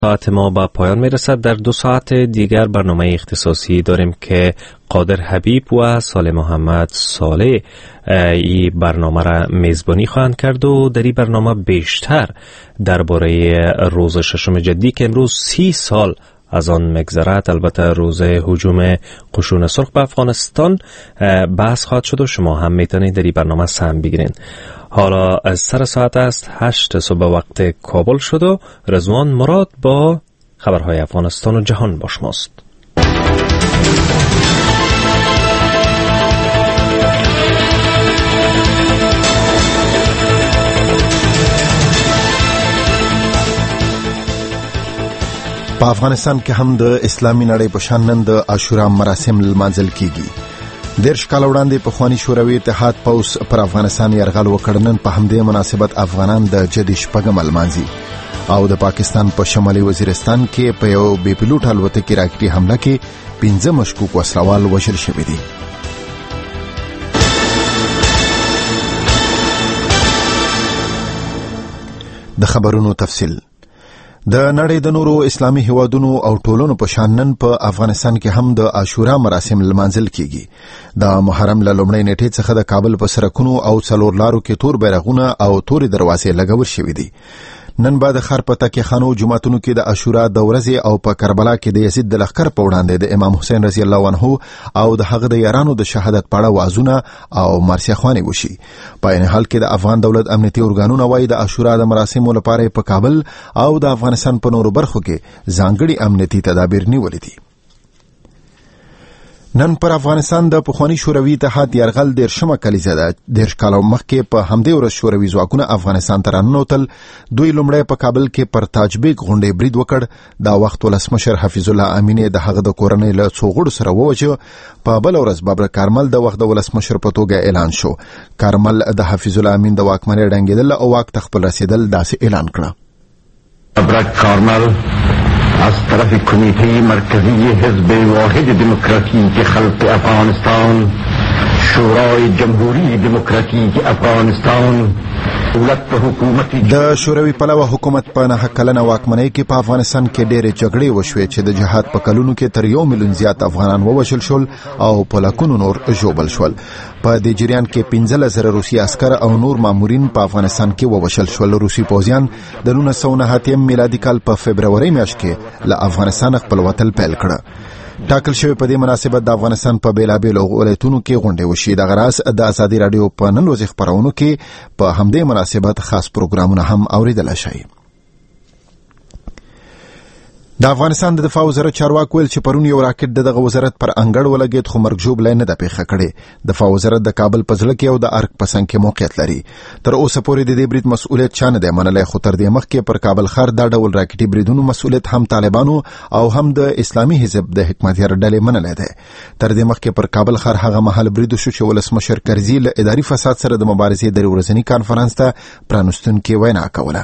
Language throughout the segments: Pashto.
ساعت ما به پایان میرسد. در 2 ساعت دیگر برنامه اختصاصی داریم که قادر حبیب و صالح محمد صالح این برنامه را میزبانی خواهند کرد و در این برنامه بیشتر درباره روز 6 جدی که امروز 30 سال از آن مگذرد، البته روز هجوم قشون سرخ به افغانستان، بحث خواهد شد و شما هم میتونید در این برنامه سهم بگیرین. حالا از سر ساعت است 8 صبح وقت کابل شد و رضوان مراد با خبرهای افغانستان و جهان با شماست. په افغانستان کې هم د اسلامي نړۍ په شان نن د عاشورا مراسم لمانځل کیږي. 10 کال وړاندې پخوانی شوروي اتحاد پوس پر افغانستان یرغل وکړ. نن په همدې مناسبت افغانان د جدي شپږم لمانځي او د پاکستان په شمالي وزیرستان کې په یو بې پیلوټ الوتکې راکټي حمله کې 15 مشکوک وسلوال وژل شوي دي. د خبرونو تفصیل. د نړۍ د نورو اسلامي هیوادونو او ټولنو په شان نن په افغانستان کې هم د عاشورا مراسم لمانځل کیږي. د محرم له لومړۍ نیټې څخه د کابل په سړکونو او څلور لارو کې تور بیرغونه او تورې دروازې لګول شوې دي. نن بعد خر په تکي خانو جمعتونو کې د عاشورا د ورځې او په کربلا کې د یزید د لښکر په وړاندې د امام حسین رضی الله عنه او د هغه د یارانو د شهادت په اړه وازونه او مرثیه‌خواني وشي. په این حال کې د افغان دولت امنیتي ارګانونو وايي د عاشورا د مراسمو لپاره په کابل او د افغانستان په نورو برخو کې ځانګړي امنیتي تدابیر نیولې دي. نن پر افغانستان د پخوانی شوروي اتحاد یرغل 10 کلیزه ده. 10 کال مخکې په همدې ورځ شوروي ځواکونه افغانستان ته راننوتل. دوی لومړی په کابل کې پر تاج بیگ غونډې برید وکړ. دا وخت ولسمشر حفیظ الله امینی د هغه د کورنۍ له څو غړو سره ووجه. په بل ورځ بابر کارمل د وخت د ولسمشر په توګه اعلان شو. کارمل د حفیظ الله امین د واکمنۍ ډنګېدل او واک تخپل رسیدل داسې اعلان کړ. بابر کارمل از طرف کمیته مرکزی حزب واحد دموکراتیک خلق افغانستان، شورای جمهوری دموکراتیک افغانستان، دولت حکومت د شوروي پلوه حکومت په نه کلنه واکمنۍ کې په افغانستان کې ډېرې جګړې وشوې چې د جهاد په کلونو کې تر 1 میلیون زیات افغانان ووژل شول او په لکونو نور ژوبل شول. په دې جریان کې 15,000 روسي عسكر او نور مامورین په افغانستان کې ووژل شول. روسي پوځیان د 1909 میلادي کال په فبرवरी میاشت کې له افغانستان خپل وتل پیل کړ. ټاکل شوی په دې مناسبت د افغانستان په بیلابیلو ولایتونو کې غونډې وشي. د غراس د ازادي رادیو په نن ورځې خبرونو کې په همدې مناسبت خاص پروګرامونه هم اوریدل شي. د افغانستان د دفاع وزارت چارواکي ویل چې پرون یو راکټ دغه وزارت پر انګړ ولګید خو مرګ ژوبله نه ده پیښه کړې. دفاع وزارت د کابل په ځل کې او د ارک په څنګ کې موقعیت لري. تر اوسه پورې د دې برید مسؤلیت چا نه دی منلی، خو تر دې مخکې پر کابل ښار دا ډول راکټي بریدونو مسؤلیت هم طالبانو او هم د اسلامي حزب د حکمتیار ډلې منلی دی. تر دې مخکې پر کابل ښار هغه مهال برید شو چې ولسمشر کرزي له اداري فساد سره د مبارزې د ورځني کانفرنس ته پرانستونکې وینا کوله.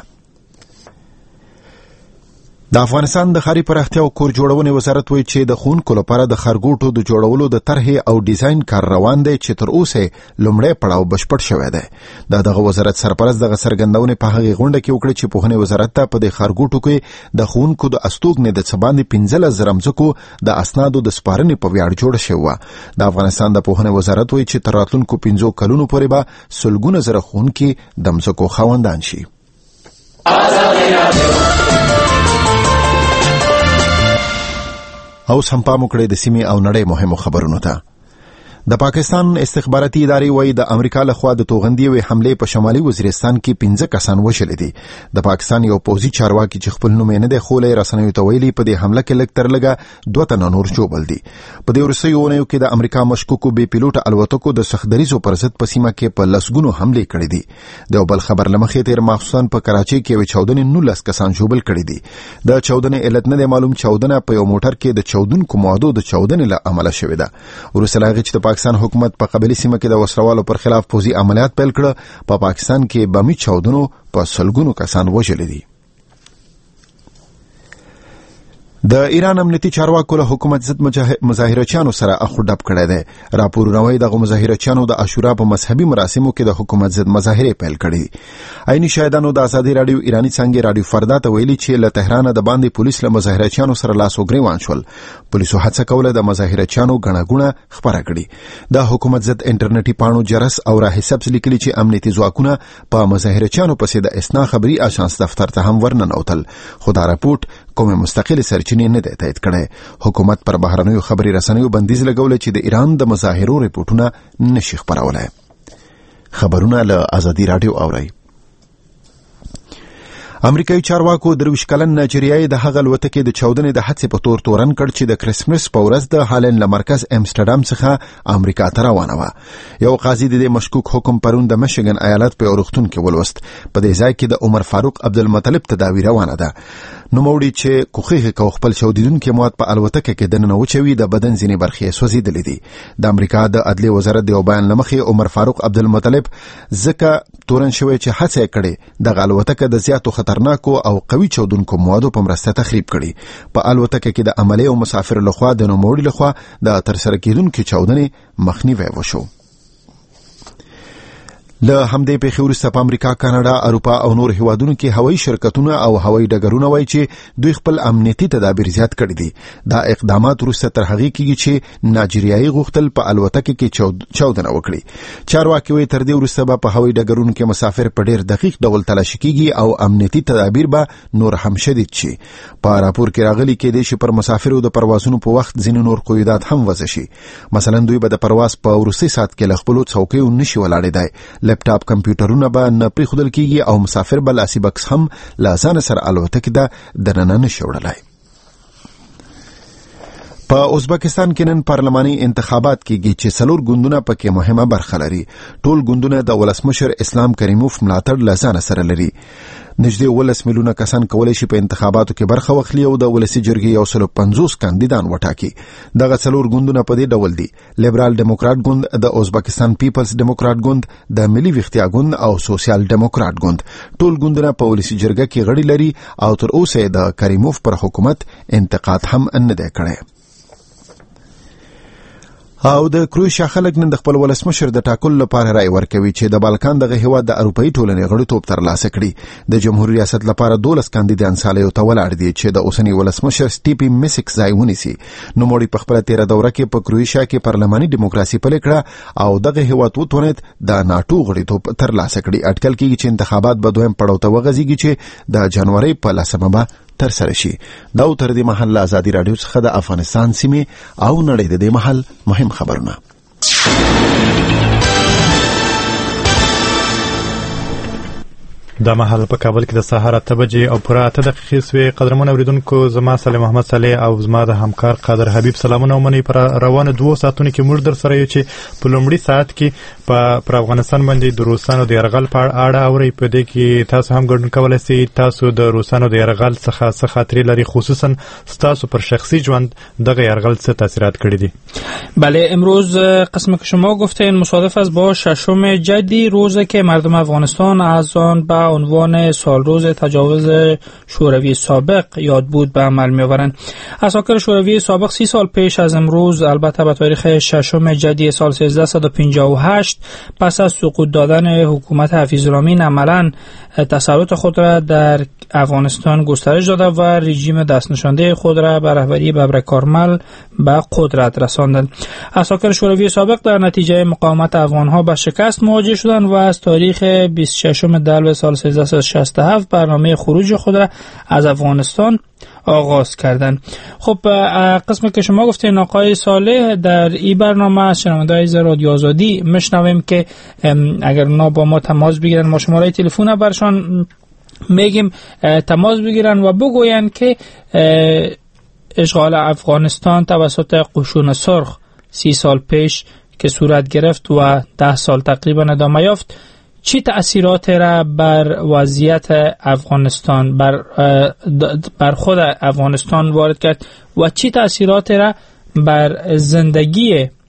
د افغانستان د ښاري پراختیا او کور جوړونې وزارت وایي چې د ښوونکو لپاره د ښارګوټو د جوړولو د طرحې او ډیزاین کار روان دی چې تر اوسه لومړی پړاو بشپړ شوی دی. دغه وزارت سرپرست دغه څرګندونې په هغې غونډه کې وکړه چې پوهنې وزارت ته په دې ښارګوټو کې د ښوونکو د استوګنې د څه باندې 15,000 ځمکو د اسنادو د سپارنې په ویاړ جوړه شوې وه. د افغانستان د پوهنې وزارت وایي چې تر راتلونکو 5 کلونو پورې به سلګونه زره ښوونکي د ځمکو خاوندان شي. اوس هم پام وکړئ د سیمې او نړۍ مهمو خبرونو ته. د پاکستان استخباراتي ادارې وایي د امریکا لخوا د توغندي وی حمله په شمالي وزیرستان کې 15 کسان وژل دي. د پاکستان یو پوځي چارواکي چې خپل نوم نه دی خولې رسنیو ته ویلي په دې حمله کې لږ تر لږه 2 تنه نور ژوبل دي. په دې وروستیو اونیو کې د امریکا مشکوکو بې پیلوټ الوتکو د سختدریزو پر ضد په سیمه کې په لسګونو حملې کړې دي. د بل خبر لمخې تیر مخصوصا په کراچۍ کې 14 کسان ژوبل کړي دي. د 14 علت نه معلوم 14 په یو موټر کې د 14 کومادو د 14 له عمله شوې ده. ورسره چې پاکستان حکومت په قبلي سیمه کې د وسلوالو پر خلاف پوځي عملیات پیل کړ. په پاکستان کې بمي چاودنو په سلګونو کسان وژل دي. د ایران امنیتي چارواکو له حکومت ضد مظاهرچیانو سره اخو ډب کړی دی. راپورونه وايي دغه مظاهرچیانو د عاشورا په مذهبي مراسمو کې د حکومت ضد مظاهره پیل کړې. عیني شاهدانو د ازادي رادیو ایرانی څنګه رادیو فردا ته ویلي چې له تهران د باندې پولیس له مظاهرچیانو سره لاس وګریوان شول. پولیسو هڅه کوله د مظاهرچیانو غڼغونه خبره کړي. د حکومت ضد انټرنیټي پاڼو جرس او راهسبس لیکلي چې امنیتي ځواکونه په مظاهرچیانو پسې د اسنا خبري آژانس دفتر ته هم ورننوتل، خو دا راپورټ کومه مستقله سرچینې نه ده تایید کړې. حکومت پر بهرنیو خبري رسنیو بندیز لګول چې د ایران د مظاهرو ریپورتونه نشي خبرولای. خبرونه له ازادي رادیو اوري. امریکایي چارواکو درویش کلن نایجریای د هغه الوتکې د چاودنې د حادثې په تور تورن کړ چې د کرسمس په ورځ د هالند له مرکز امستردام څخه امریکا ته روانه وه. یو قاضي د مشکوک حکم پرون د میشیګن ایالت په روغتون کې ولوست. په دې ځای کې د عمر فاروق عبدالمطلب تداوی روانه ده. نو موړي چې کوخه کو خپل چاودیدونکو مواد په الوتکه کې دننه وچوي د بدن ځینې برخې سوځیدلې دي. د امریکا د عدلي وزارت د بیان لمخې عمر فاروق عبدالمطلب ځکه تورن شوی چې هڅه کړي د الوتکه د زیاتو خطرناکو او قوي چاودونکو موادو په مرسته تخریب کړي. په الوتکه کې د عملي او مسافر لخوا د نوموړي لخوا د ترسره کېدونکو چاودنې مخنیوي وشو. له همدې پیښې وروسته په امریکا، کاناډا، اروپا او نور هیوادونو کې هوایي شرکتونه او هوایي ډګرونه وایي چې دوی خپل امنیتي تدابیر زیات کړي دي. دا اقدامات وروسته تر هغې کېږي چې نایجریایي غوښتل په الوتکه کې چاودنه وکړي. چارواکي وایي تر دې وروسته به په هوایي ډګرونو کې مسافر په ډېر دقیق ډول تلاشي کېږي او امنیتي تدابیر به نور هم شدید شي. په راپور کې راغلي کېدای شي پر مسافرو د پروازونو په وخت ځینې نور قیودات هم وضع شي. مثلا دوی به د پرواز په وروستي ساعت کې له خپلو څوکیو نشي ولاړېدای. لپټاپ کمپیوټرونه به نه پریښودل کېږي او مسافر به لاسي بکس هم له ځان سره الوتکې ته دننه نشي وړلی. په ازبکستان کې نن پارلماني انتخابات کېږي چې 4 ګوندونه پکې مهمه برخه لري. ټول ګوندونه د ولسمشر اسلام کریموف ملاتړ له ځان سره لري. نږدې 10 میلیونه کسان کولای شي په انتخاباتو کې برخه واخلي او د ولسي جرګې 150 کاندیدان وټاکي. دغه 4 ګوندونه په دې ډول دي: لیبرال ډیموکرات ګوند، د ازبکستان پیپلز ډیموکرات ګوند، د ملي ویښتیا ګوند او سوسیال ډیموکرات ګوند. ټول ګوندونه په ولسي جرګه کې غړي لري او تر اوسه د کریموف پر حکومت انتقاد هم نه دی کړی. او د کروشیا خلک نن د خپل ولسمشر د ټاکلو لپاره رائے ورکوي چې د بالکان دغه هیواد د اروپאי ټولنې غړیتوب ترلاسه کړي. د جمهوریت ریاست لپاره 12 کاندیدان سالیو ته ولاړ دي چې د اوسنی ولسمشر سټیپی میسیک ځای ونیسي. نو موړي په خپل 13 دوره کې په کروشیا کې پارلماني دیموکراسي پلي کړه او دغه هیواد وتونید د ناتو غړیتوب ترلاسه کړي. اټکل کېږي چې انتخابات به دویم پړاو ته وغځيږي چې د جنوري په 10مه تر سره شي. دا تر دې محل ازادي رادیو څخه د افغانستان سیمه او نړۍ د دې محل مهم خبرونه. دا محل په کابل کې د سهار 8 بجې او پوره 8 دقیقې سوې. قدرمن اوریدونکو، زما صالح محمد صالح او زما د همکار قادر حبیب سلامونه ومنئ. پر روانه 2 ساعتونو کې موږ در سره یو چې په لومړي ساعت کې پر افغانستان باندې د روسانو د یرغل په اړه اوري. په دې کې تاسو هم ګډون کولای شئ. تاسو د روسانو د یرغل څخه خاطرې لري، خصوصا تاسو پر شخصی ژوند دغه یرغل څه تاثیرات کړی دي؟ بله، امروز قسم که شما گفتین مصادف است با 6 جدی، روزی که مردم افغانستان از آن به عنوان سالروز تجاوز شوروی سابق یاد بود به عمل می‌آورند. عساکر شوروی سابق 30 سال پیش از امروز، البته به تاریخ 6 جدی سال 1358 پس از سقوط دادن حکومت حفیظ الامین، عملاً تسلط خود را در افغانستان گسترش داده و رژیم دست نشانده خود را به رهبری ببرک کارمل به قدرت رساندند. عساکر شوروی سابق در نتیجه مقاومت افغانها به شکست مواجه شدند و از تاریخ 26 دلو سال 1367 برنامه خروج خود را از افغانستان آغاز کردند. خب قسمی که شما گفتین آقای صالح، در این برنامه از شنونده‌های رادیو آزادی میشنویم که اگر اونا با ما تماس بگیرن، ما شماره تلفن برشان میگیم تماس بگیرن و بگوین که اشغال افغانستان توسط قشون سرخ 30 سال پیش که صورت گرفت و 10 سال تقریبا ادامه یافت چی تأثیرات را بر وضعیت افغانستان بر خود افغانستان وارد کرد و چی تأثیرات را بر زندگی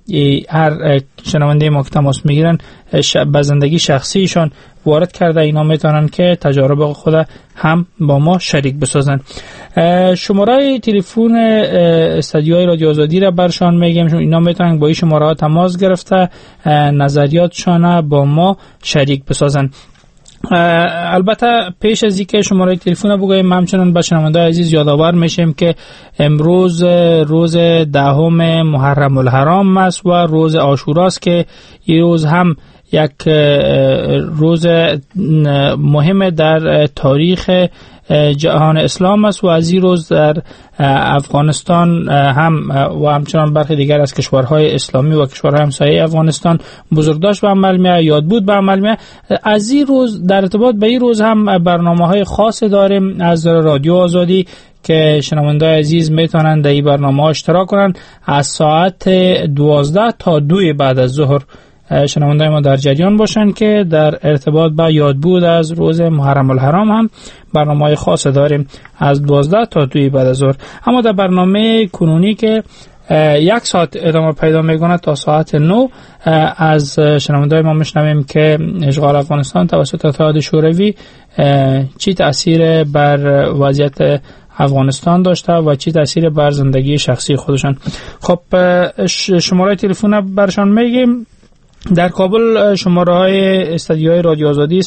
هر شنونده ما که تماس میگیرن به زندگی شخصیشان وارد کرده، اینا میتونن که تجارب خود هم با ما شریک بسازن. شماره تلفن استودیوی رادیو آزادی را برشان میگیم، اینا میتونن با این شماره تماس گرفته نظریاتشان با ما شریک بسازن. البته پیش از اینکه شماره تلفن بگویم، همچنان به شنوندگان عزیز یادآور میشیم که امروز روز 10 محرم الحرام است و روز عاشورا است که این روز هم یک روز مهم در تاریخ جهان اسلام است و از این روز در افغانستان هم و همچنان برخی دیگر از کشورهای اسلامی و کشورهای همسایه افغانستان بزرگداشت به عمل میاد، یادبود به عمل میاد. از این روز در ارتباط به این روز هم برنامه‌های خاص داریم از رادیو آزادی که شنوندگان عزیز میتونن در این برنامه‌ها اشتراک کنن. از ساعت 12 تا 2 بعد از ظهر شنوندگان ما در جریان باشن که در ارتباط با یادبود از روز محرم الحرام هم برنامه‌های خاص داریم از 12 تا 2 بعد از ظهر. اما در برنامه کنونی که 1 ساعت ادامه پیدا میکنه تا ساعت 9 از شنوندگان ما میشنویم که اشغال افغانستان توسط اتحاد شوروی چی تأثیر بر وضعیت افغانستان داشته و چی تأثیر بر زندگی شخصی خودشان. خب شماره تلفن برشان میگیم. در کابل شماره های استودیوی رادیو آزادی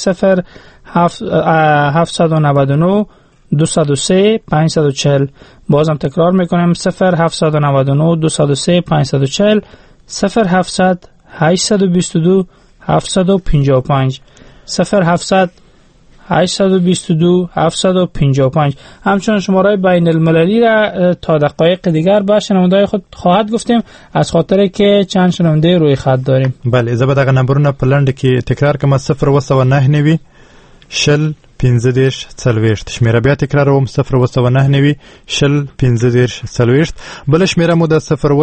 0799 203 540. بازم تکرار میکنم 0799 203 540 0700 822 755 0700 822 755. همچنان شماره بین المللی را تا دقایق دیگر با شنونده‌های خود خواهد گفتیم از خاطر که چند شنونده روی خط داریم. بله، زه به دغه نمبرونه په لنډ کې تکرار کوم 019 شل 15 40. شمیره بیا تکراروم 019 شل 15 40. بل شمیره مو د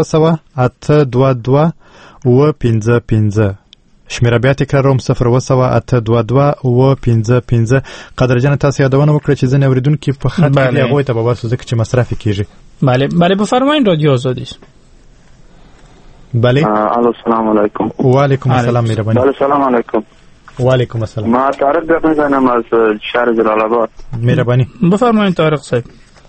01822 و 15. شمیره بیا تکراروم 01822 و 15. قدر جان تاسو یادونه وکړه چې ځنه اوریدونکو په خط کې هغه ته به واسو ځکه چې مصرف کیږي. بله بفرمایید رادیو آزادی. بله. الو السلام علیکم. و علیکم السلام مهربانی. بله سلام علیکم. و علیکم السلام. ما طارق میزنم از شهر جلال آباد. مهربانی. بفرمایید طارق صاحب.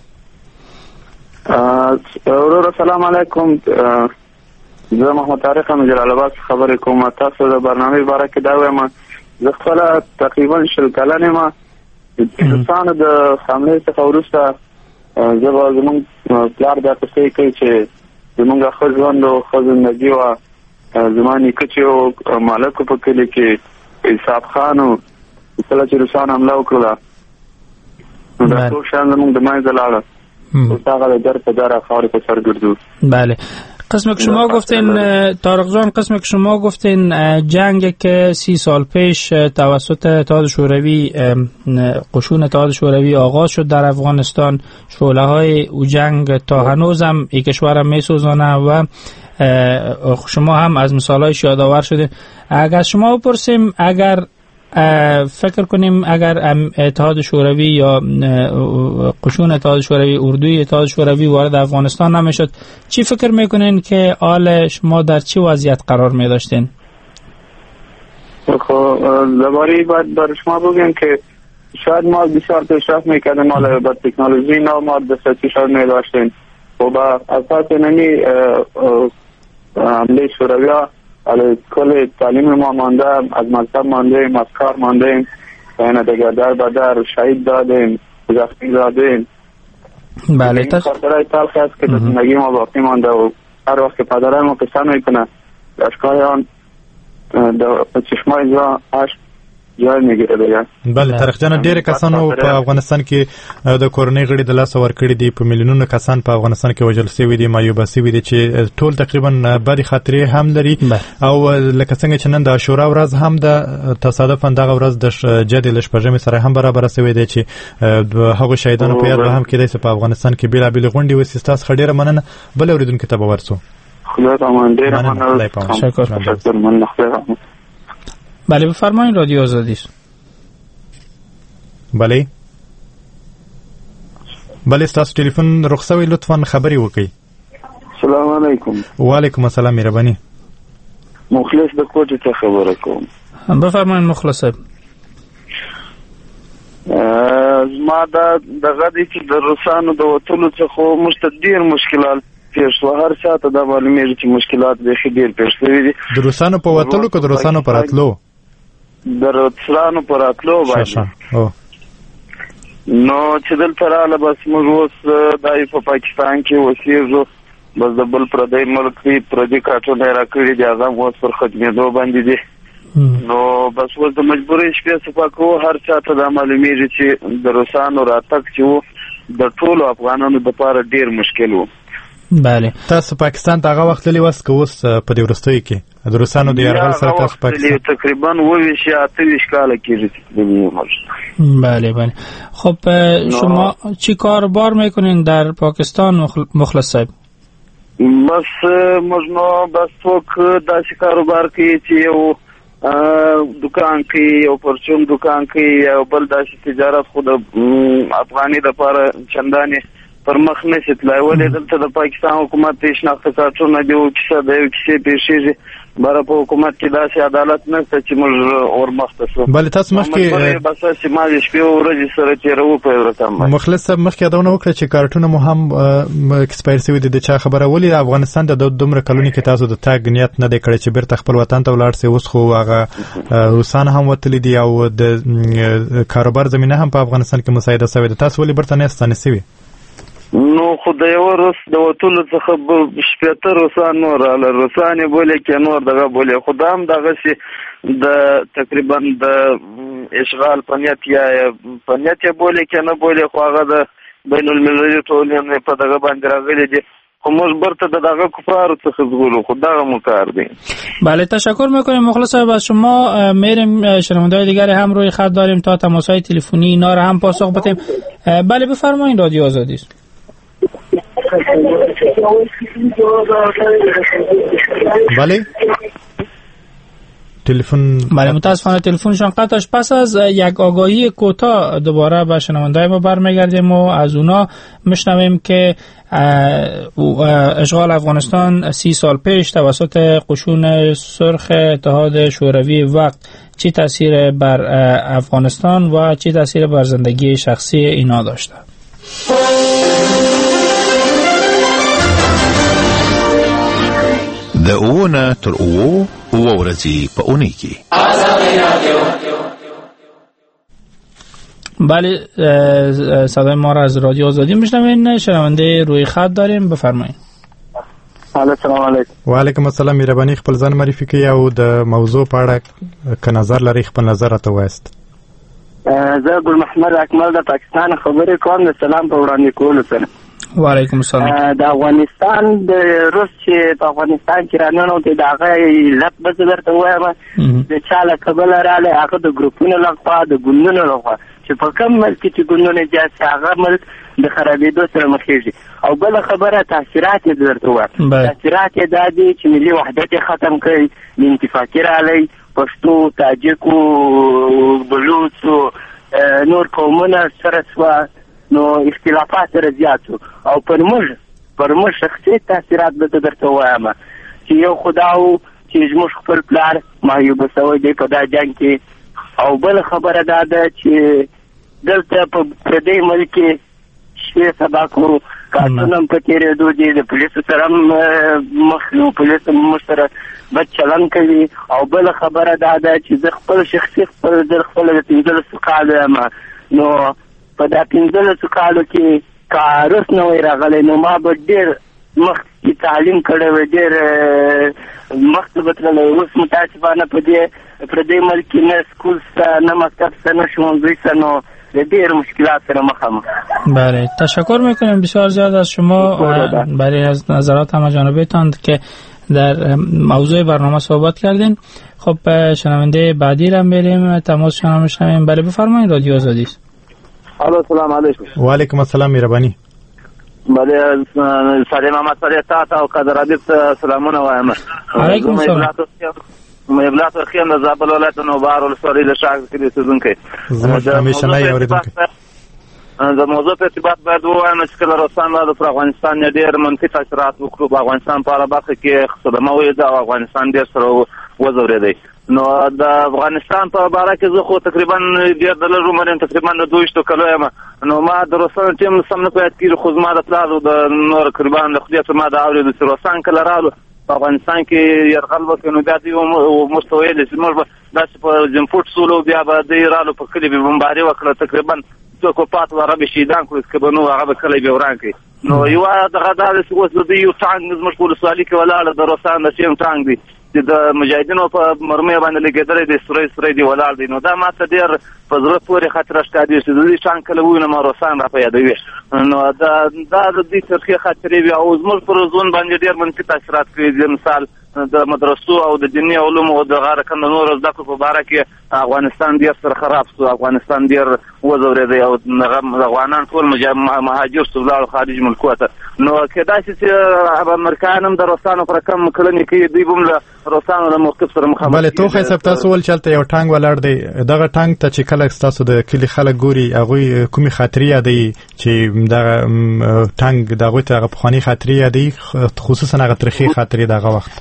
سلام علیکم. زه محمد طارق ام جلال آباد خبرې کوم. تاسو د برنامه باره کې دا وایم. زه خپل تقریبا 20 کلن ما انسان د حمله څخه وروسته زه زمونږ پلار د تاسو کوي چې زمونږ خپل ژوند او خپل زندگی او زماني کچې او مالک په کلی کې حساب خانو کله چې روسان حمله وکړه دا ټول شان زمونږ د مای زلاله او هغه در په دره خاور په سر ګرځو. بله. قسم که شما گفتین طارق جان، قسم که شما گفتین جنگ که 30 سال پیش توسط اتحاد شوروی قشون اتحاد شوروی آغاز شد در افغانستان، شعله های او جنگ تا هنوز هم این کشور می سوزانه و شما هم از مثال هایش یادآور شده. اگر شما بپرسیم اگر فکر کنیم اگر اتحاد شوروی یا قشون اتحاد شوروی اردوی اتحاد شوروی وارد افغانستان نمیشد، چی فکر میکنین که حال شما در چه وضعیت قرار می داشتین؟ خب درباره باید بر شما بگم که شاید ما بسیار پیشرفت میکردیم، ما با تکنولوژی نو ما دسترسی شاید میداشتیم و با اساس نمی حمله شوروی علی کل تعلیم ما مانده، از مکتب ماندیم، از کار ماندیم، یعنی دیگر در بدر شهید دادیم، زخمی دادیم. بله. خاطرهای تلخ است که زندگی ما باقی مانده و هر وقت که پدرای ما قصه میکنه اشکای آن په چشمای زا عشق جای میگیره دیگه. بله طارق جان، ډېر کسانو په افغانستان کې د کورنۍ غړي د لاس ورکړي دي، په میلیونونو کسان په افغانستان کې وژل شوي دي، معیوب شوي دي چې ټول تقریبا بدې خاطرې هم لري. او لکه څنګه چې نن د عاشورا ورځ هم د تصادفاً دغه ورځ د جدي له شپږمې سره هم برابر شوی دی چې هغه شهیدانو په یاد به هم کېدای شي په افغانستان کې بیلابېلې غونډې وسي. ستاسو ښه ډېره مننه. بل اورېدونکي ته به ورسو. خدا تمام ډېره مننه. شکر. بله بفرمایید رادیو آزادی. بله ستاسو ټلیفون رخصوي، لطفا خبري وکړئ. السلام علیکم. و علیکم السلام مهرباني. مخلص د کوټې ته خبره کوم. بفرمایئ مخلص صاحب. زما دغه دی چې د روسانو د وتلو څخه موږ ته ډېر مشکلات پیښ شو. هر چاته دا معلومیږي چې مشکلات بیخي ډېر پیښ شوي دي. د روسانو په وتلو که د روسانو په راتلو؟ د روسانو په راتلو باندې. نو چې دلته راغله بس موږ اوس دا په پاکستان کې اوسېږو، بس د بل پردی ملک کې پردي کارټونه یې راکړي دي، هغه هم اوس پر ختمېدو باندې دي. نو بس اوس د مجبورۍ شپې صفا کوو. هر چا ته دا معلومیږي چې د روسانو راتګ چې و د ټولو افغانانو دپاره ډېر مشکل و. بله. تاسو پاکستان ته هغه وخت تللي واست که اوس په دې وروستیو کې د روسانو د یرغل سره تاسو پاکستان؟ تقریبا 28 کاله کېږي چې تللي یم. بله بله. خب شما چی کاربار میکنین در پاکستان مخلص صاحب؟ بس موږ نو بس څوک داسې کاروبار کوي چې یو دکان کوي، یو پرچون دکان کوي، یو بل داسې تجارت خو د افغاني دپاره چندانې پر مخ نشي تلای. ولې دلته د پاکستان حکومت ته شناخته کارتونه دی او کیسه د یو کیسې پیښیږي، بره په حکومت کې داسې عدالت نشته چې موږ ورمخته شو. بله تاسو مخکې بس چې ما د شپې او ورځې سره تېروو په یو رقم باندې. مخلص صاحب مخکې یادونه وکړه چې کارتونه مو هم اکسپایر شوي دي. د چا خبره؟ ولې افغانستان د دومره کلونو کې تاسو د تګ نیت نه دی کړی چې بیرته خپل وطن ته ولاړ سئ؟ اوس خو هغه روسان هم وتلي دي او د کاروبار زمینه هم په افغانستان کې مساعده شوې ده. تاسو ولې بیرته نه ستانه شوي؟ نو خو د یو روس د وتلو څخه شپېته روسان نور راغله. روسان یې بولې که نور دغه بولې، خو دا هم دغسې د تقریبا د اشغال په نیت یا په نیت یې بولې که نه بولې، خو هغه د بین المللي ټولنې په دغه باندې راغلي دي. خب مثبت دغه کفار څخه زغلو خدا مکار دی. بله تشکر میکنیم مخلص صاحب از شما. میریم شنونده‌های دیگری هم روی خط داریم تا تماس‌های تلفنی اینا رو هم پاسخ بدیم. بله بفرمایید رادیو آزادی است. بله تلفن. بله متاسفانه تلفنشان قطعش. پس از یک آگاهی کوتاه دوباره به شنونده‌های ما برمیگردیم و از اونا میشنویم که اشغال افغانستان 30 سال پیش توسط قشون سرخ اتحاد شوروی وقت چه تاثیر بر افغانستان و چه تاثیر بر زندگی شخصی اینا داشته. د اوونه تر اوو ورځې په اونۍ کې. بله صدای ما را از رادیو آزادی میشنوین. شنونده روی خط داریم بفرمایید. السلام علیکم. و علیکم السلام. مهرباني خپل ځان معرفي کړئ او د موضوع په اړه که نظر لري خپل نظر راته وایست. زه ګل محمد اکمل د پاکستان خبرې کوم. د سلام په وړاندې کولو سره. وعلیکم السلام. د افغانستان د روس چې په افغانستان کې رانونه ته د هغه علت به درته وایم د چا له کبله راغلی هغه د ګروپونو لخوا د ګوندونو لخوا چې په کوم ملک کې چې ګوندونه جات شي هغه ملک د خرابېدو سره مخېږي. او بله خبره تاثیرات یې درته وایم. تاثیرات یې دا دي چې ملي وحدت یې ختم کړي، د انتفاقي راغلی، پښتو، تاجکو، بلوڅو نور قومونه سره سوه، نو اختلافات سره زیات شو. او پر موږ شخصي تاثیرات به درته وایم چې یو خدا و چې زموږ خپل پلار معیوبه شوی دی په دا جنګ کې. او بل خبره دا ده چې دلته په پردی ملک کې شپې سبا کو کارتونه هم په تېرېدو دي، د پولیسو سره هم مخلو، پولیسو موږ سره بد چلند کوي. او بل خبره دا ده چې زه خپل شخصي خپل د 15 کالو یم. نو په دا 15 کالو کې کاروس نه وای راغلی، نو ما به ډېر مخکې تعلیم کړی وی، ډېر مخکې به تللی. اوس متاسفانه په دې ملک کې نه سکول شته، نه مکتب شته، نه ښوونځی شته، نو د ډېر مشکلات سره مخامخ. بله تشکر میکنیم بسیار زیاد از شما برای از نظرات همه جانبهتان که در موضوع برنامه صحبت کردین. خب شنونده بعدی را بریم تماس شما میشنویم. بله بفرمایید رادیو آزادی است. السلام علیکم. و علیکم السلام. مهرباني. بله سلام محمد صالح تاسو او قدر حبیب سلامونه وایم. علیکم السلام. مبلغ خیم د زابل ولایت نوبار ولسوالۍ له شاګرد کې اوسېدونکی. زه همیشه نه اوریدونکی. د موضوع په ارتباط باید ووایم چې کله روسان راغلل پر افغانستان ډېر منفي تاثیرات وکړو. په افغانستان په هره برخه کې صدمه ولیده او افغانستان ډېر سره وځورېدی. نو د افغانستان په باره کې زه خو تقریبا ډېر د لږ عمر یم، تقریبا د 22 کلو یم. نو ما د روسانو ټیم سم نه په یاد کېږي، خو زما د پلار د نور تقریبا د خدای پر ما د اورېدو چې روسان کله راغلو په افغانستان کې یرغل وکړ، نو بیا دوی موږ ته ویل چې موږ به داسې په جمپوټ سولو، بیا به دوی رالو په کلي به بمباري وکړه، تقریبا څوک پات و هغه به شهیدان کړو، که به نو هغه به کلی به وران کړي. نو یوه دغه دا ده چې اوس د دوی یو ټانک زموږ په ولسوالي کې ولاړ د روسان د ټیم ټانک دی چې د مجاهدینو په مرمۍ باندې لګېدلی دی، سوری دی ولاړ دی. نو دا ما ته ډېر په زړه پورې خاطره ښکاري چې د دوی ټانک کله ووینم روسان راپه یادوي. نو دا د دوی ترخې خاطرې وي او زموږ پر ژوند باندې ډېر منفي تاثیرات کړي دي. مثال د مدرسو او د دیني علومو او دغه رقم د نورو زده کړو په باره کې افغانستان ډېر سره خراب شو، افغانستان ډېر وځورېدی او افغانان ټول مهاجر شو، ولاړو خارج ملکو ته. نو کېدای شي چې امریکایان هم د روسانو پر کم کړنې کوي، دوی به هم له روسانو د موقف سره مخامخ. بله توخی صاحب تاسو ول چلته یو ټانک ولاړ دی، دغه ټانک ته چې کله تاسو د کلي خلک ګوري هغوی کومې خاطرې یادوي چې دغه ټانک د هغوی ته هغه پخواني خاطرې یادوي، خصوصا هغه ترخې خاطرې دغه وخت؟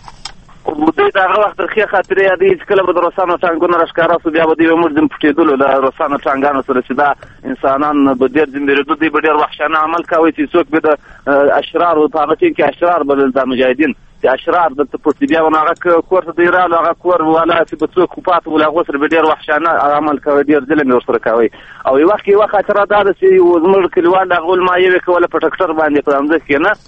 دوی د هغه وخت ترخې خاطرې یادوي چې کله به د روسانو ټانکونه راښکاره شو، بیا به دوی موږ ځم پټېدلو له روسانو ټانکانو سره چې دا انسانان به ډېر ځنبېرېدو، دوی به ډېر وحشانه عمل کوي چې څوک به د اشرارو په هغه ټیم کې اشرار بلل دا مجاهدین چې اشرار دلته پټ دي، بیا به نو هغه کور ته دوی رالو، هغه کور والا چې به څوک پاته ول هغو سره به ډېر وحشانه عمل کوي، ډېر ظلم یې ورسره کوي. او یو وخت یوه خاطره دا ده چې زموږ کلیوال هغه المایې کوله په ټکټر باندې په همزه کې نه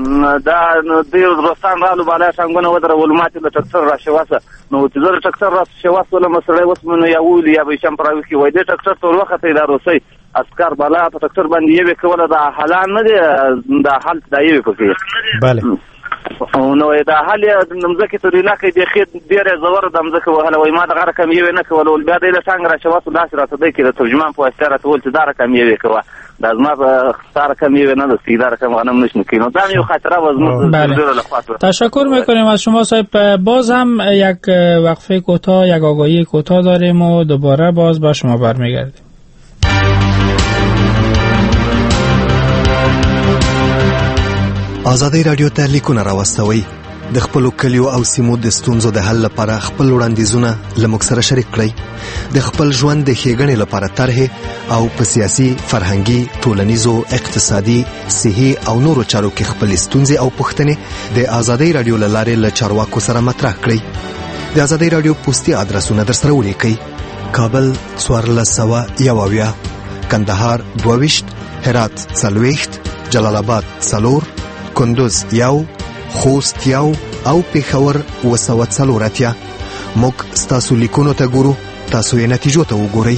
دا دوی روسان رالو بالا ټانګونه ودرول، ماتې د ټکټر راشواسه. نو چې زه د ټکټر راشواسولم سړی اوس مې نو یا ویلي یا به یې شم پراوي کړي، وایي دې ټکټر ته وروختئ دا روسۍ عسکر بالا په ټکټر باندې یوې کوله، دا حلال نه دی، دا حل دا یوې پکې. بله نو دا حل یې د مځکې تر علاقې بیخي ډېره زوره د مځکه وهله، وایي ما دغه رقم یوې نه کوله، ول بیا دی د ټانګ راشواسو داسې راته دی کې د ترجمان په واسطه راته ویل چې دا رقم یوې کوه، دا زما په ستا رقم یوې نه ده، دا رقم غنم نشم کوي. نو دا یو خاطره و زموږ. تشکر میکنیم از شما صاحب. باز هم یک وقفه کوتاه، یک آگاهی کوتاه داریم و دوباره باز با شما برمیگردیم. آزادی رادیو ته لیکونه راوستوي، د خپل کلیو او سیمو د ستونزو د حل لپاره خپل وړاندیزونه لموږ سره شریک کړئ. د خپل ژوند د ښېګڼې لپاره طرحې او په سیاسي، فرهنګي، ټولنیزو، اقتصادي، صحي او نورو چارو کې خپل ستونزې او پوښتنې د آزادی رادیو له لارې له چارواکو سره مطرح کړئ. د آزادی رادیو پوسټي ادرسونه در سره ولیکئ: کابل 1401، کندهار 22، هرات 40، جلال آباد 4، کندوز 1، خوست 1 او پېښور 240. موږ ستاسو لیکونو ته ګورو، تاسو یې نتیجو ته وګورئ.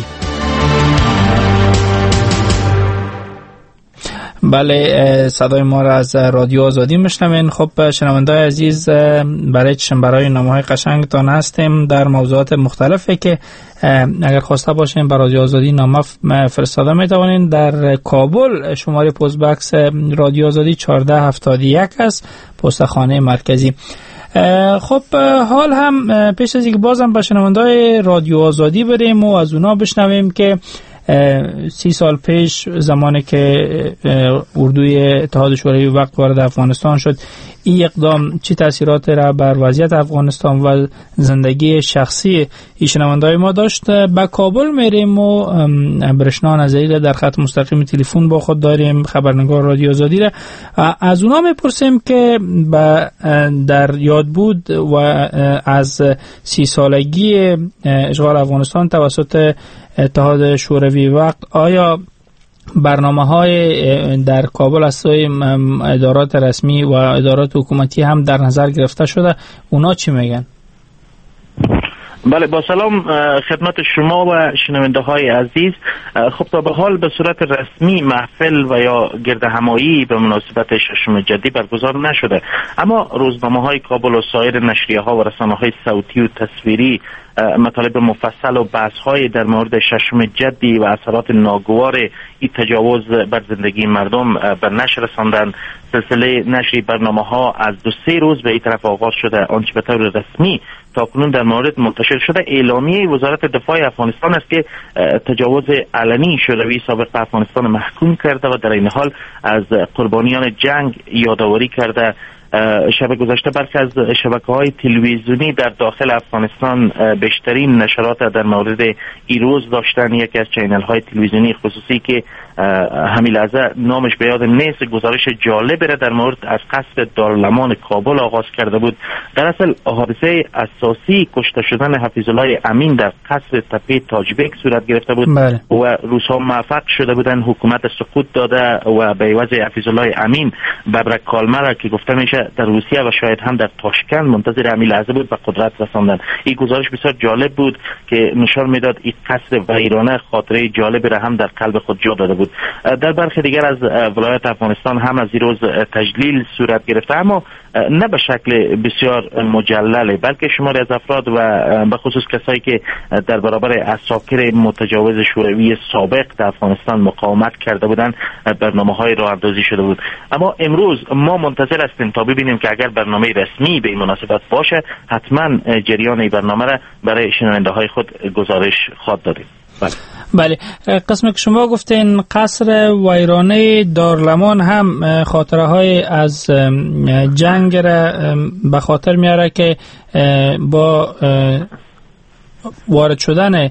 بله، صدای ما را از رادیو آزادی میشنوین. خب شنونده‌های عزیز، برای برای نامه‌های قشنگتان هستیم در موضوعات مختلفی که اگر خواسته باشین برای رادیو آزادی نامه فرستاده میتوانین. در کابل شماره پست بکس رادیو آزادی 1471 است، پستخانه مرکزی. خب حال هم پیش از اینکه بازم به شنونده‌های رادیو آزادی بریم و از اونا بشنویم که 30 سال پیش زمانی که اردوی اتحاد شوروی وقت وارد افغانستان شد، این اقدام چه تاثیرات را بر وضعیت افغانستان و زندگی شخصی شنونده‌های ما داشت. به کابل میریم و برشنا نظری در خط مستقیم تلفن با خود داریم، خبرنگار رادیو آزادی را. از اونا میپرسیم که در یاد بود و از 30 سالگی اشغال افغانستان توسط اتحاد شوروی وقت، آیا برنامه‌های در کابل از سوی ادارات رسمی و ادارات حکومتی هم در نظر گرفته شده؟ اونا چی میگن؟ بله، با سلام خدمت شما و شنونده های عزیز. خب تا به حال به صورت رسمی محفل و یا گرد همایی به مناسبت 6 جدی برگزار نشده، اما روزنامه های کابل و سایر نشریه ها و رسانه های صوتی و تصویری مطالب مفصل و بحث‌های در مورد ششم جدی و اثرات ناگوار این تجاوز بر زندگی مردم بر نشر رساندن. سلسله نشر برنامه‌ها از 2-3 روز به این طرف آغاز شده. آنچه به طور رسمی تاکنون در مورد منتشر شده اعلامیه وزارت دفاع افغانستان است که تجاوز علنی شوروی سابق به افغانستان محکوم کرده و در این حال از قربانیان جنگ یادآوری کرده. شب گذشته برخی از شبکه‌های تلویزیونی در داخل افغانستان بیشترین نشرات در مورد این روز داشتن. یکی از چینل‌های تلویزیونی خصوصی که همین لحظه نامش به یاد نیست گزارش جالبی را در مورد از قصف دارالامان کابل آغاز کرده بود. در اصل حادثه اساسی کشته شدن حفیظ الله امین در قصر تپه تاجبک صورت گرفته بود و روس‌ها موفق شده بودند حکومت سقوط داده و به عوض حفیظ الله امین ببرک کالمه را که گفته میشه در روسیه و شاید هم در تاشکند منتظر همین لحظه بود به قدرت رساندن. این گزارش بسیار جالب بود که نشان میداد این قصر ویرانه خاطره جالبی را هم در قلب خود جا داده بود. در برخی دیگر از ولایات افغانستان هم از این روز تجلیل صورت گرفته، اما نه به شکل بسیار مجلل، بلکه شماری از افراد و به خصوص کسایی که در برابر عساکر متجاوز شوروی سابق در افغانستان مقاومت کرده بودند برنامه‌های راه اندازی شده بود. اما امروز ما منتظر هستیم تا ببینیم که اگر برنامه رسمی به این مناسبت باشه حتما جریان این برنامه را برای شنونده خود گزارش خواهد دادیم. بله، قسمی که شما گفتین قصر ویرانه دارالامان هم خاطره های از جنگ را به خاطر میاره که با وارد شدن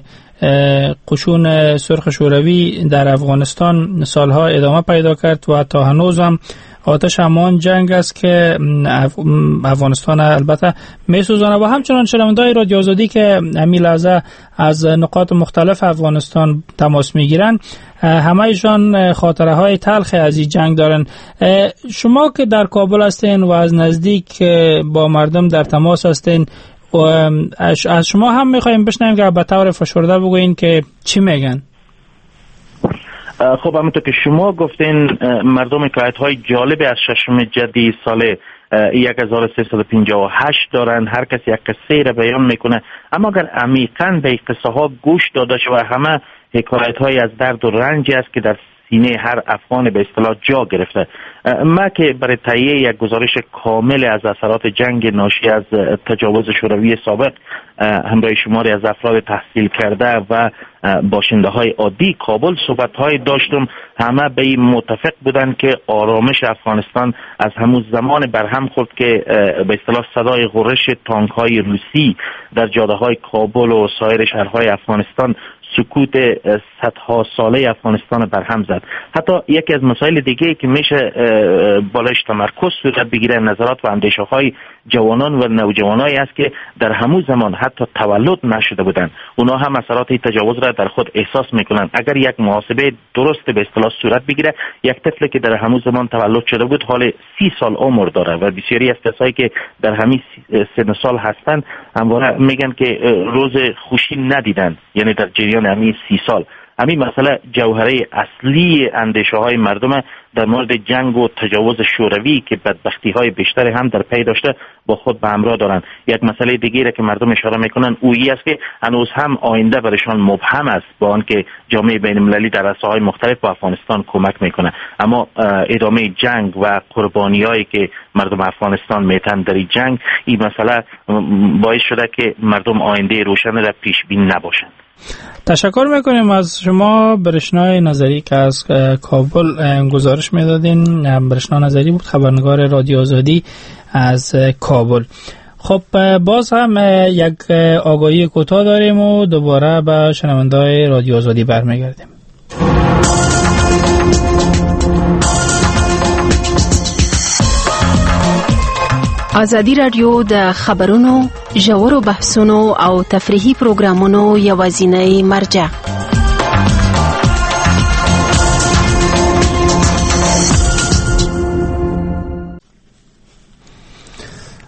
قشون سرخ شوروی در افغانستان سالها ادامه پیدا کرد و تا هنوز هم آتش همان جنگ است که افغانستان البته میسوزانه. و همچنان شنونده‌های رادیو آزادی که همین لحظه از نقاط مختلف افغانستان تماس میگیرن همه‌شان خاطره های تلخ از این جنگ دارن. شما که در کابل هستین و از نزدیک با مردم در تماس هستین، از شما هم میخوایم بشنویم که به طور فشرده بگوین که چی میگن. خب همونطور که شما گفتین مردم حکایت‌های جالب از ششم جدی سال 1358 دارن. هر کسی یک قصه را بیان میکنه، اما اگر عمیقاً به قصه ها گوش داده شود همه حکایت‌های از درد و رنجی است که در سینه هر افغان به اصطلاح جا گرفته. ما که برای تهیه یک گزارش کامل از اثرات جنگ ناشی از تجاوز شوروی سابق همراه شماری از افراد تحصیل کرده و باشنده های عادی کابل صحبت های داشتم، همه به این متفق بودند که آرامش افغانستان از همون زمان برهم خورد که به اصطلاح صدای غرش تانک های روسی در جاده های کابل و سایر شهرهای افغانستان سکوت صدها ساله افغانستان برهم زد. حتی یکی از مسائل دیگه که میشه بالایش تمرکز صورت بگیره نظرات و اندیشه های جوانان و نوجوانایی است که در همون زمان حتی تولد نشده بودند. اونا هم اثرات تجاوز را در خود احساس میکنن. اگر یک محاسبه درست به اصطلاح صورت بگیره، یک طفلی که در همون زمان تولد شده بود حال 30 سال عمر داره و بسیاری از کسایی که در همین سن سال هستند همواره میگن که روز خوشی ندیدن، یعنی در جریان همین 30 سال. همین مسئله جوهره اصلی اندیشه های مردم در مورد جنگ و تجاوز شوروی که بدبختی های بیشتر هم در پی داشته با خود به همراه دارن. یک مسئله دیگه را که مردم اشاره میکنن اویی است که هنوز هم آینده برشان مبهم است، با آنکه جامعه بین المللی در عرصه‌های مختلف به افغانستان کمک میکنه، اما ادامه جنگ و قربانیایی که مردم افغانستان میتن در این جنگ، این مسئله باعث شده که مردم آینده روشن را پیش بین نباشند. تشکر میکنیم از شما برشنای نظری که از کابل گزارش میدادین. برشنا نظری بود، خبرنگار رادیو آزادی از کابل. خب باز هم یک آگاهی کوتاه داریم و دوباره به شنونده‌های رادیو آزادی برمیگردیم. آزادی رادیو د خبرونو، ژورو بحثونو او تفریحي پروګرامونو یوازینی مرجع.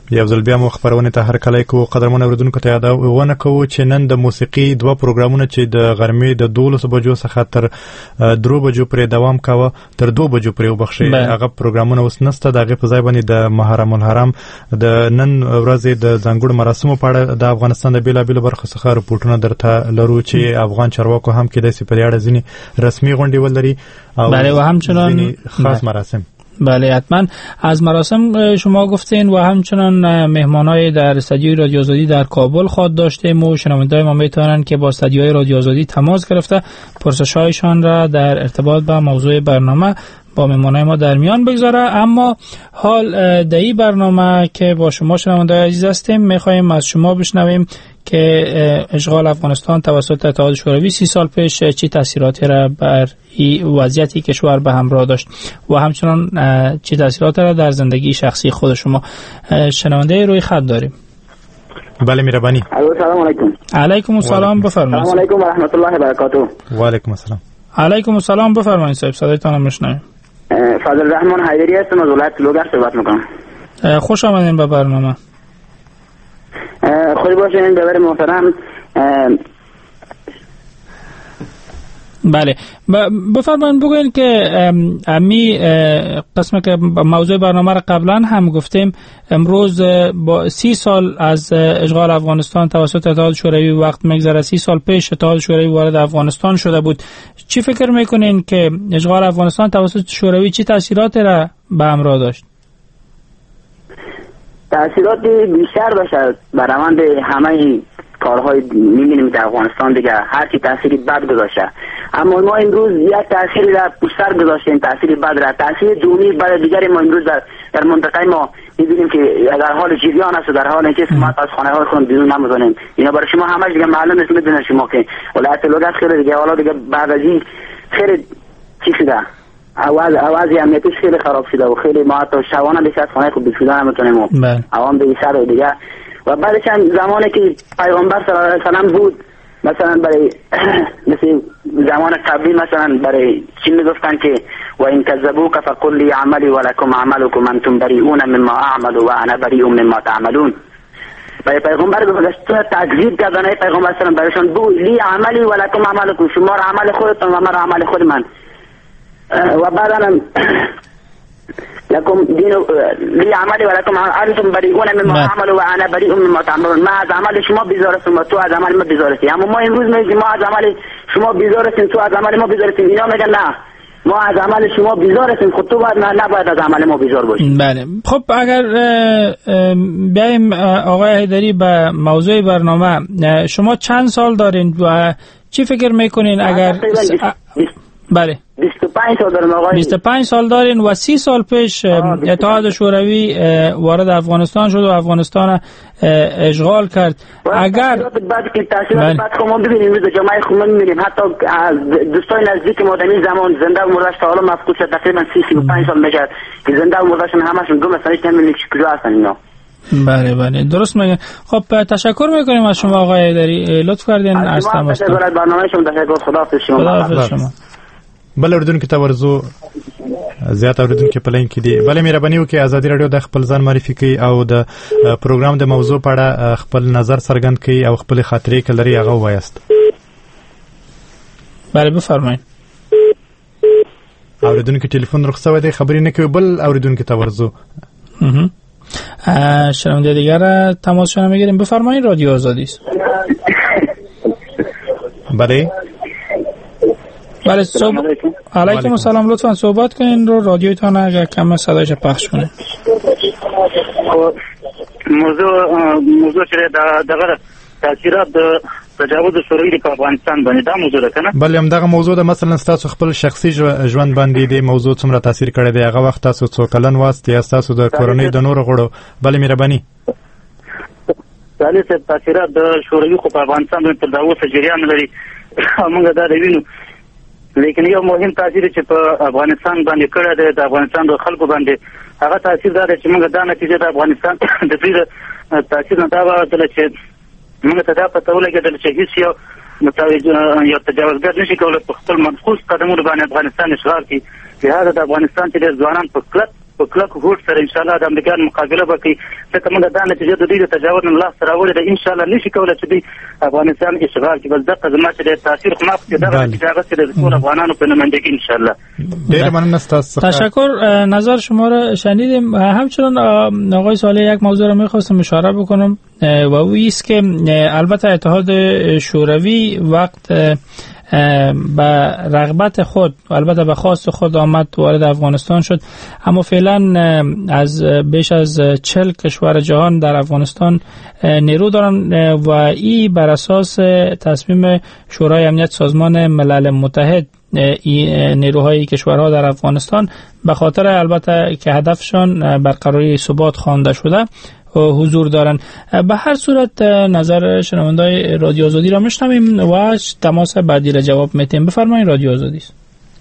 یو ځل بیا مو خبرونه ته هر کله کو قدرمن اوریدونکو ته یادونه کوو چې نن د موسیقي دوه پروګرامونه چې د غرمې د 12 بجو څخه تر 3 بجو پورې دوام کاوه تر 2 بجو پورې وبخښي هغه پروګرامونه اوس نسته دغه په ځای باندې د محرم الحرام د نن ورځې د ځانګړو مراسمو په اړه د افغانستان د بیلابیلو برخو څخه رپورټونه درته لرو چې افغان چارواکو هم کې د سپریاړه ځینی رسمي غونډې ولري او بله و همچنان خاص مراسم. بله حتما از مراسم شما گفتین و همچنان مهمانای در استودیوی رادیو آزادی در کابل خواهد داشتیم و شنونده‌های ما میتونن که با استودیوهای رادیو آزادی تماس گرفته پرسش‌هایشان را در ارتباط با موضوع برنامه با مهمانای ما در میان بگذاره. اما حال در این برنامه که با شما شنونده‌های عزیز هستیم میخوایم از شما بشنویم که اشغال افغانستان توسط اتحاد شوروی 30 سال پیش چه تاثیراتی را بر وضعیت کشور به همراه داشت و همچنان چه تاثیراتی را در زندگی شخصی خود شما. شنونده روی خط داریم. بله مهربانی. سلام علیکم. علیکم السلام بفرمایید. سلام علیکم و رحمت الله و برکاته. و علیکم السلام. علیکم السلام بفرمایید صاحب صدایتان رو میشنویم. فضل رحمان حیدری هستم از ولایت لوگر صحبت میکنم. خوش آمدین به برنامه. خوش باشین برادر محترم. بله بفرمایید بگوین که امی قسم که موضوع برنامه را قبلا هم گفتیم امروز با 30 سال از اشغال افغانستان توسط اتحاد شوروی وقت میگذره. 30 سال پیش اتحاد شوروی وارد افغانستان شده بود. چی فکر میکنین که اشغال افغانستان توسط شوروی چی تاثیراتی را به همراه داشت؟ تاثیرات بیشتر داشت بر روند همه کارهای می‌بینیم در افغانستان دیگه هر کی تأثیری بد گذاشته، اما ما امروز یک تأثیری را پشتر گذاشتیم، تأثیری بد را، تأثیر دومی بر دیگری ما امروز در منطقه ما می‌بینیم که در حال جریان است، در حال اینکه ما از خانه‌های خود بیرون نمی‌زنیم. اینا برای شما همش دیگه معلومه، می‌دونید شما که ولایت لوگر خیلی دیگه حالا دیگه بعد از این خیلی چی شده، آواز امنیتی خیلی خراب شده و خیلی ما تا شبانه بیش از خانه خود بیرون نمی‌تونیم. عوام به سر دیگه و بعدش هم زمانی که پیغمبر صلی الله علیه و سلم بود، مثلا برای مثل زمان قبلی مثلا برای چی میگفتن که و این کذبوک فقل لی عملی ولکم عملکم انتم بریئون مما اعمل و انا بریء مما تعملون. برای پیغمبر گفت تکذیب کردن، پیغمبر صلی الله علیه و سلم برایشان بگو لی عملی ولکم عملکم، شما را عمل خودتون و من عمل خود من. و بعدم لكم دين لي عملي ولكم انتم بريئون مما اعمل وانا بريء مما تعملون. ما از عمل شما بیزارستم و تو از عمل ما بیزارستی. اما ما امروز میگیم ما از عمل شما بیزارستیم، تو از عمل ما بیزارستیم. اینا میگن نه ما از عمل شما بیزارستیم، خود تو باید نباید از عمل ما بیزار باشی. بله خب اگر بیایم آقای حیدری به موضوع برنامه، شما چند سال دارین و چی فکر میکنین اگر بله 25 سال دارم آقای. 25 سال دارین و 30 سال پیش اتحاد شوروی وارد افغانستان شد و افغانستان اشغال کرد. اگر بعد که تاثیرات بعد ما ببینیم روز جامعه خود میبینیم، حتی دوستای نزدیک ما در این زمان زنده و مرده‌اش تا حالا مفقود شد، تقریبا 35 سال میشه که زنده و مرده‌شون همشون گم هستن، هیچ نمی‌دونیم کجا هستن اینا. بله بله درست میگن. خب تشکر میکنیم از شما آقای حیدری، لطف کردین از تماس گرفتید. برنامه شما تشکر. خداحافظ شما. خداحافظ شما. بل اوریدونکو ته ورزو زیات اوریدونکو په لین کې دي. بل مهرباني وکړئ ازادي رادیو د خپل ځان معرفي کوي او د پروګرام د موضوع په اړه خپل نظر څرګند کړي او خپل خاطرې کلري هغه وایست. بله بفرمایئ. اوریدونکو ټلیفون رخصت دی خبرې نه کوي. بل اوریدونکو ته ورزو شنونده دیگر تماس شما میگیریم. بفرمایید رادیو آزادی است. بله بله علیکم السلام. لطفا صحبت کنین رو رادیوتان اگر کم صدایش پخش کنین. موضوع چې دغه تاثیرات د تجاوز شوروي په افغانستان باندې دا موضوع ده کنه. بل هم دغه موضوع د مثلا تاسو خپل شخصي ژوند باندې د موضوع څومره تاثیر کړی دی، هغه وخت تاسو څو کلن واست یا تاسو د کورنۍ د نور غړو. بل مهرباني ثالث تاثیرات د شوروي په افغانستان باندې تر اوسه جریان لري. موږ دا وینو، لیکن یو مهم تاثیر چې په افغانستان باندې کړی دی د افغانستان د خلکو باندې، هغه تاثیر دا دی چې موږ دا نتیجه د افغانستان د دې تاثیر نه دا واخله چې موږ ته دا پته ولګېدل چې هیڅ یو تجاوزګر نشي کولی په خپل منفوس قدمونو باندې افغانستان اشغال کړي. لهذا د افغانستان چې ډېر ځوانان په کلک په کلک هوډ سره ان شاء الله د امریکا مقابله وکړي. ځکه موږ دا نتیجه د دوی د تجاوز نه لاس راوړې ده، ان شاء الله نشي کولای چې دوی افغانستان اشغال کړي. بس دغه زما چې د تاثیر خو ما په دغه اتجاه چې د ټول افغانانو په نمایندګي ان شاء الله. ډېر مننه تاسو. تشکر. نظر شما را شنیدیم. همچنین آقای صالح یک موضوع را می‌خواستم اشاره بکنم و او است که البته اتحاد شوروی وقت به رغبت خود و البته به خواست خود آمد وارد افغانستان شد، اما فعلا از بیش از 40 کشور جهان در افغانستان نیرو دارن و این بر اساس تصمیم شورای امنیت سازمان ملل متحد نیروهای کشورها در افغانستان به خاطر البته که هدفشان برقراری ثبات خوانده شده حضور دارن. به هر صورت نظر شنوندای رادیو آزادی را میشنویم و تماس بعدی را جواب میتیم. بفرمایید. رادیو آزادی است.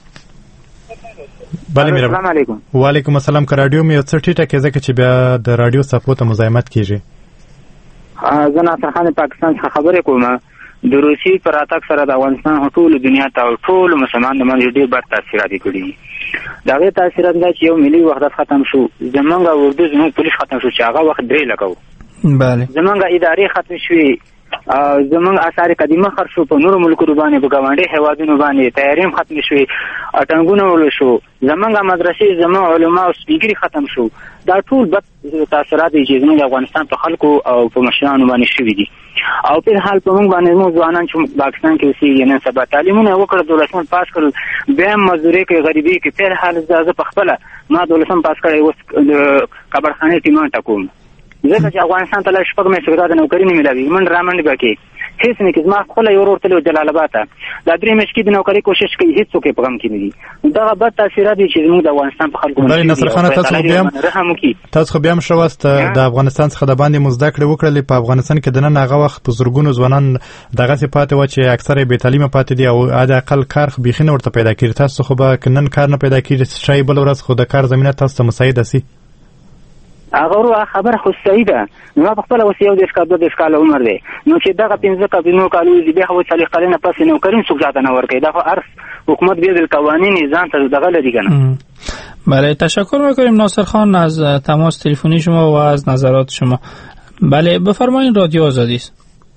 بله میرم. السلام علیکم. و علیکم السلام. که رادیو می څه ټیټه کې ځکه چې بیا د رادیو صفو ته مزاحمت کیږي. زه ناصر خان پاکستان څخه خبرې کوم. د روسي پر اتاک سره د افغانستان ټول دنیا ته او ټول مسلمان د باندې ډېر بد تاثیرات کړي. دا غي تاثیرات دا چې یو ملي وحدت ختم شو، زمونږ اردو زمونږ پولیس ختم شو چې هغه وخت درې لګاو. بله. زمونږ ادارې ختم شوې، زمونږ آثار قدیمه خرڅ شو، په نورو ملکونو باندې په ګاونډي هیوادونو باندې تیاریم ختم شوې، اټنګونه ول شو، زمونږ مدرسې، زمونږ علما او سپیګری ختم شو. دا ټول بد تاثیرات دي چې زمونږ افغانستان په خلکو او په مشرانو باندې شوي دي. او په حال په موږ باندې موږ ځوانان چې پاکستان کې اوسېږي نن سبا تعلیمونه وکړه، دولتمن پاس کړل، بیا مزدوري کې غریبي کې په حال زه په خپل ما دولتمن پاس کړی اوس کبرخانه ټیمان ټکوم. ځکه چې افغانستان ته لا شپږ مې سګرات نوکری نه ملوي، من رامنډ بکې هیڅ نه کې ما خپل یو ورته له جلال آباد ته دا درې مشکې د نوکری کوشش کوي، هیڅ څوک په غم کې نه دي. دا بد تاثیرات دي چې موږ د افغانستان په خلکو باندې نصر خان تاسو خو بیا هم شواست د افغانستان څخه د باندې مزدکړه وکړلې. په افغانستان کې د نن هغه وخت په زورګونو ځوانان دغه صفات و چې اکثره بې تعلیمه پاتې دي او د اقل کار بيخي نه ورته پیدا کړي. تاسو خو به کنن کار نه پیدا کړي، شای بل ورځ خو د کار زمينه تاسو ته مساعده سي. هغه خبر خو صحیح ده. نو په خپل وسیو د ښکار د ښکار عمر دی، نو چې دغه 15 کلونو کالو دی به هو چې قلنه پس نو کریم څوک ځاته نه ورکړي. دا خو عرف حکومت به د قوانین ځان ته دغه لري کنه. بله تشکر میکنیم ناصر خان از تماس تلفنی شما و از نظرات شما. بله بفرمایید. رادیو آزادی است.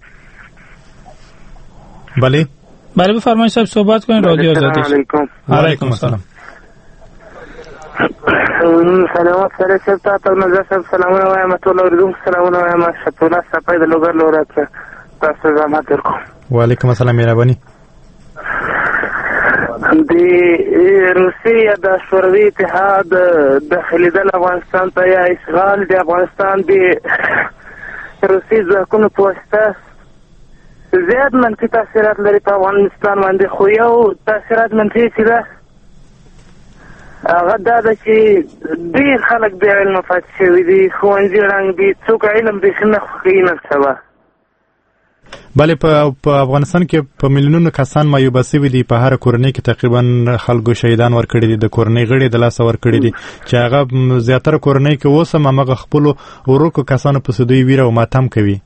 بله بفرمایید صاحب صحبت کنید. رادیو آزادی است. علیکم السلام. سلامات سره شتا ته نظر صاحب سلامونه وایم، ټول اوریدونکو سلامونه وایم. شتوله صفای د لوګر لورته تاسو زحمت ورکوم. وعلیکم السلام. مهرباني. د روسیې د شوروي اتحاد داخلي د افغانستان ته یا اشغال د افغانستان د روسي ځواکونو په واسطه زیات منفي تاثیرات لري په افغانستان باندې، خو یو تاثیرات منفي چې ده هغه دا ده چې ډېر خلک بې علمه پاتې شوي دي، ښوونځي ړنګ دي، څوک علم بېخي نه خوښوي نن سبا. بله په افغانستان کې په میلیونونو کسان مایوبه شوي دي. په هر کورنۍ کې تقریبا خلکو شهیدان ورکړي دي، د کورنۍ غړي د لاسه ورکړي دي چې هغه زیاتره کورنۍ کې اوس هم هغه خپلو ورکو کسانو پسې دوی ویره او ماتم کوي.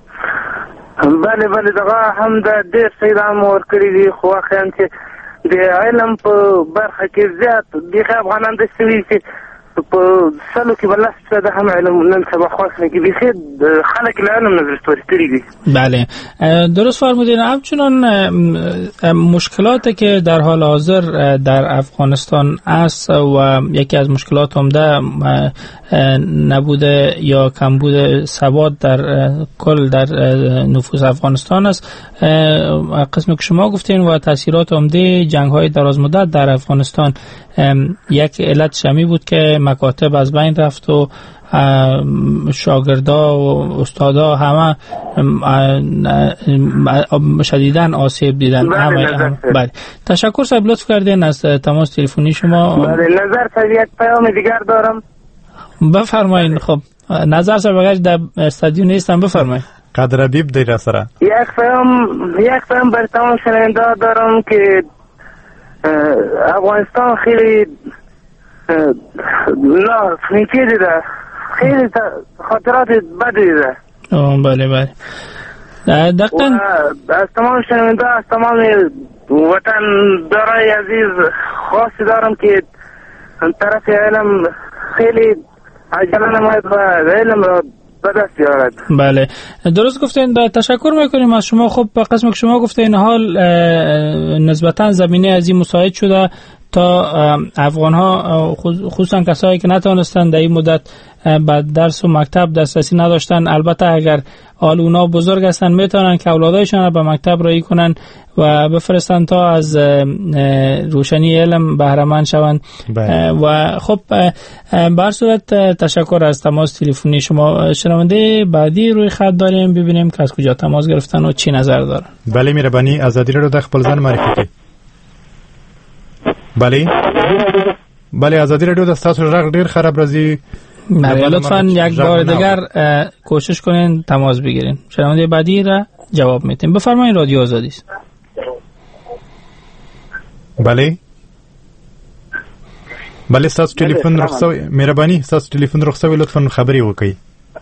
بله دغه هم د ډېر شهیدان مو ورکړي دي، خو واقعا چې د علم په برخه کې زیات بیخي افغانان د سوي چې په سلو کې بلس د هم علم نن سبا خاص نه کې بیخي خلک له علم نظر ستوري کړي دي. بله درست فرمودین. همچنان مشکلاتی که در حال حاضر در افغانستان است و یکی از مشکلات عمده نبوده یا کمبود ثبات در کل در نفوس افغانستان است. قسمی که شما گفتین و تاثیرات عمده جنگ‌های درازمدت در افغانستان یک علت شمی بود که مکاتب از بین رفت و شاگردا و استادا همه شدیداً آسیب دیدن. بله تشکر صاحب لطف کردین از تماس تلفنی شما. بله نظر صاحب یک پیام دیگر دارم. بفرمایید. خب نظر صاحب اگر در استادیو نیستم بفرمایید. قدر حبیب دیر سره یک پیام بر تمام شنونده دارم که افغانستان خیلی نیکی دیده، خیلی خاطرات بد دیده. بله دقیقاً از تمام شنونده از تمام وطن دارای عزیز خواست دارم که طرف علم خیلی عجلانه باید با علم را به دست بیارد. بله درست گفتین. تشکر میکنیم از شما. خب قسم که شما گفتین حال نسبتا زمینه از این مساعد شده تا افغان ها خصوصا کسایی که نتونستن در این مدت به درس و مکتب دسترسی نداشتن، البته اگر حال اونا بزرگ هستن میتونن که اولادایشان به مکتب رایی کنن و بفرستن تا از روشنی علم بهره مند شوند. و خب به هر صورت تشکر از تماس تلفنی شما. شنونده بعدی روی خط داریم، ببینیم که از کجا تماس گرفتن و چی نظر دارن. بله مهربانی آزادی رو د خپل ځان معرفي کړئ. بله آزادی رادیو د تاسو غږ ډیر خراب راځي. لطفاً یک بار دیگر کوشش کنین تماس بگیرین. شنونده بعدی را جواب میتیم. بفرمایید رادیو آزادی است. بله تاسو ټلیفون رخصوي مهرباني تاسو ټلیفون رخصوي لطفاً خبري وکړئ.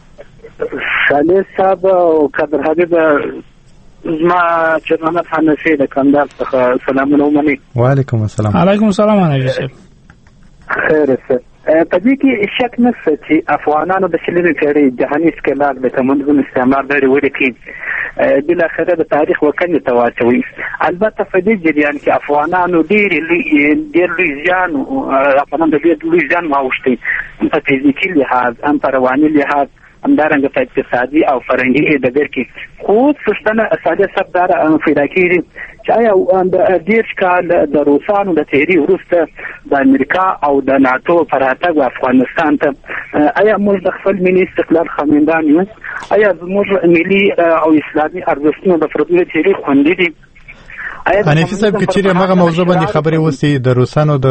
صالح صاحب او قدر حبیب زما چرمنه حنفي د کندهار څخه سلامونه ومني. وعلیکم السلام. علیکم السلام حنفي صاحب. خیر څه په دې کې شک نشته چې افغانانو د شلمې پیړۍ جهاني ښکېلاک د کمونیزم استعمار لري ولیکي بالاخره د تاریخ وکنې ته واچوي. البته په دې جریان کې افغانانو ډېر لوی زیان افغانان د ډېر لوی زیان واوښتی، په فزیکي لحاظ هم په رواني لحاظ همدارنګه په اقتصادي او فرهنګي ډګر کې. خو پوښتنه صالح صاحب دا پیدا کېږي چې آیا د دېرش کال د روسانو د تحریر وروسته د امریکا او د ناتو په راتګ افغانستان ته آیا موږ د خپل ملي استقلال خاوندان یو؟ آیا زموږ ملي او اسلامي ارزښتونه د فردي تحریر خوندي دي؟ حنفي صاحب که چیرې هغه موضوع باندې خبرې وسی د روسانو د